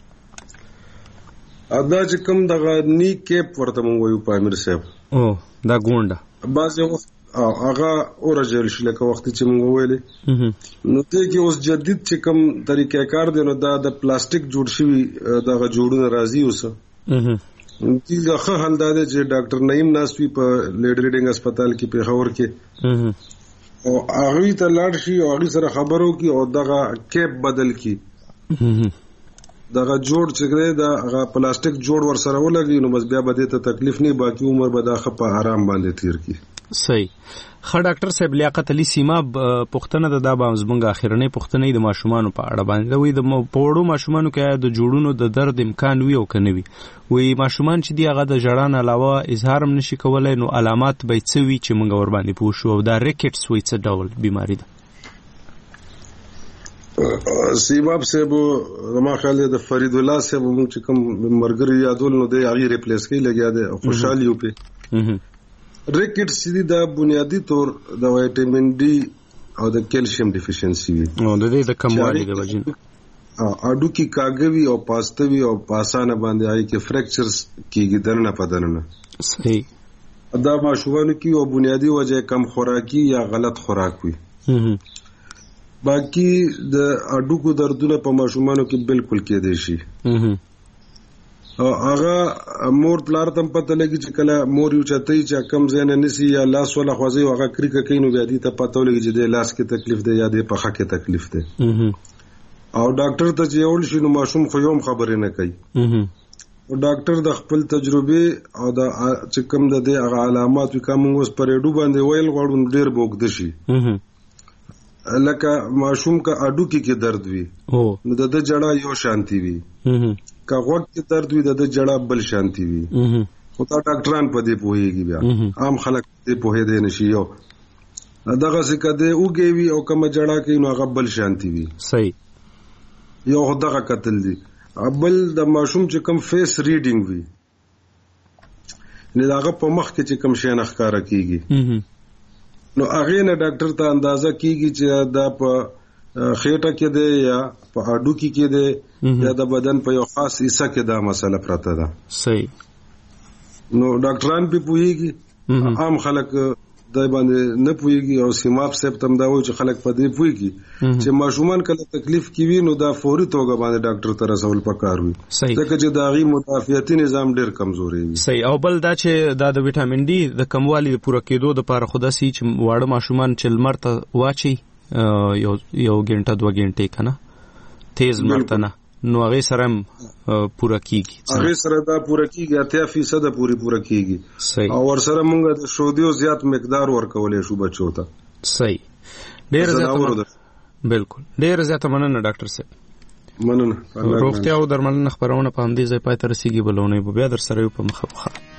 ادا چې کوم دغه نی کیپ ورته مونږ وایو پامیر صاحب او دا ګونډه بعض وخت هغه اورجل شي لکه وخت چې مونږ ویلې نو ته کې اوس جدید چې کوم طریقې کار دی نو دا د پلاستیک جوړ شوی دغه جوړونه راځي اوس دغه ښه حل دا دی چې ډاکټر نعیم ناسوي په لیډ ریډینګ هسپتال کې پیښور کې او هغه ته لاړ شي او هغه سره خبرو کې او دغه کیپ بدل کی دغه جوړ چې دا هغه پلاستیک جوړ ور سره ولګي نو بس بیا به ته تکلیف نه باقي عمر به دا خپه آرام باندې تیر کی صحیح خا ډاکټر صاحب لیاقت علي سیما پښتنه د دا به زمونږ اخیرنۍ پښتنې د ماشومان په اړه باندې وي د پوړو ماشومان کې د جوړونو د درد امکان وي او کنه وي وي ماشومان چې دی هغه د جړان علاوه اظهار هم نشي کولای نو علامات به څه وي چې موږ ور باندې پوه شو دا ریکټس وي څه ډول بیماری ده سیماب صاحب زما خیال د فرید الله صاحب موږ چې کوم مرګري یادول نو د هغه ریپلیس کوي لګیا دی خوشحالي یو په ریکټس دي د بنیادی طور د وټامین ډي او د کیلشیم ډیفیشنسي وي او د دې د کموالي د وجې اډو کې کاګوي او پاستوي او پاسانه باندې آی کې فریکچرز کېږي درنه پدنه. صحیح. دا ماشومان کې او بنیادی وجه کم خوراکي یا غلط خوراک وي. باقي د اډو کو دردونه په ماشومانو کې بالکل کېدای شي. هغه مور پلار تم پته لګي چې کله مور یو چتای چې کم زنه نسی یا لاس ولا خوځي هغه کریکه کینو بیا دي ته پته لګي چې د لاس کې تکلیف دی یا د پخه کې تکلیف دی او ډاکټر ته چې اول شي نو ماشوم خو یوم خبرې نه کوي او ډاکټر د خپل تجربه او د چې کم د هغه علامات کوم اوس پرېډو باندې ویل غوړون ډیر بوګد شي لکه ماشوم کا اډو کې کې درد وي نو د د جړه یو شانتي وي کا غوږ کې درد وي د د جړه بل شانتي وي خو دا ډاکټران په دې پوهیږي بیا عام خلک دې پوهې دي نشي یو دغه څه کده اوږي وي او کوم جړه کې نو هغه بل شانتي وي. صحیح. یو دغه قتل دي بل د ماشوم چې کوم فیس ریډینګ وي نه هغه په مخ کې چې کوم شي نه ښکارا کیږي نو هغه نه ډاکټر ته اندازه کیږي چې دا په خېټه کې دی یا په اډو کې کې دی یا د بدن په یو خاص حصہ کې دا مسله پراته ده. صحیح. نو ډاکټران په پوهیږي عام خلک دای باندې نه پوهیږي او سیماب سپتم دا وایي چې خلک په دې پوهیږي چې ماشومان کله تکلیف کوي نو دا فوري توګه باندې ډاکټر ته رسول پکار وي ځکه چې دا غي مدافعتي نظام ډیر کمزوري وي. صحیح. او بل دا چې دا د وټامین ډي د کموالي پوره کېدو د لپاره خو داسې چې واړه ماشومان چې لمر ته واچي یو یو غنټه دوه غنټې کنه تیز مرتنه نو هغه سره پوره کیږي هغه سره دا پوره کیږي اتیا فیصد پوری پوره کیږي او ور سره مونږ د شودیو زیات مقدار ورکولې شو بچو ته. صحیح. ډیر زیات بالکل ډیر زیات مننه ډاکټر صاحب. مننه. روغتیا او درملنه خبرونه په همدې ځای پای ته رسیدي بلونه بیا در سره په مخه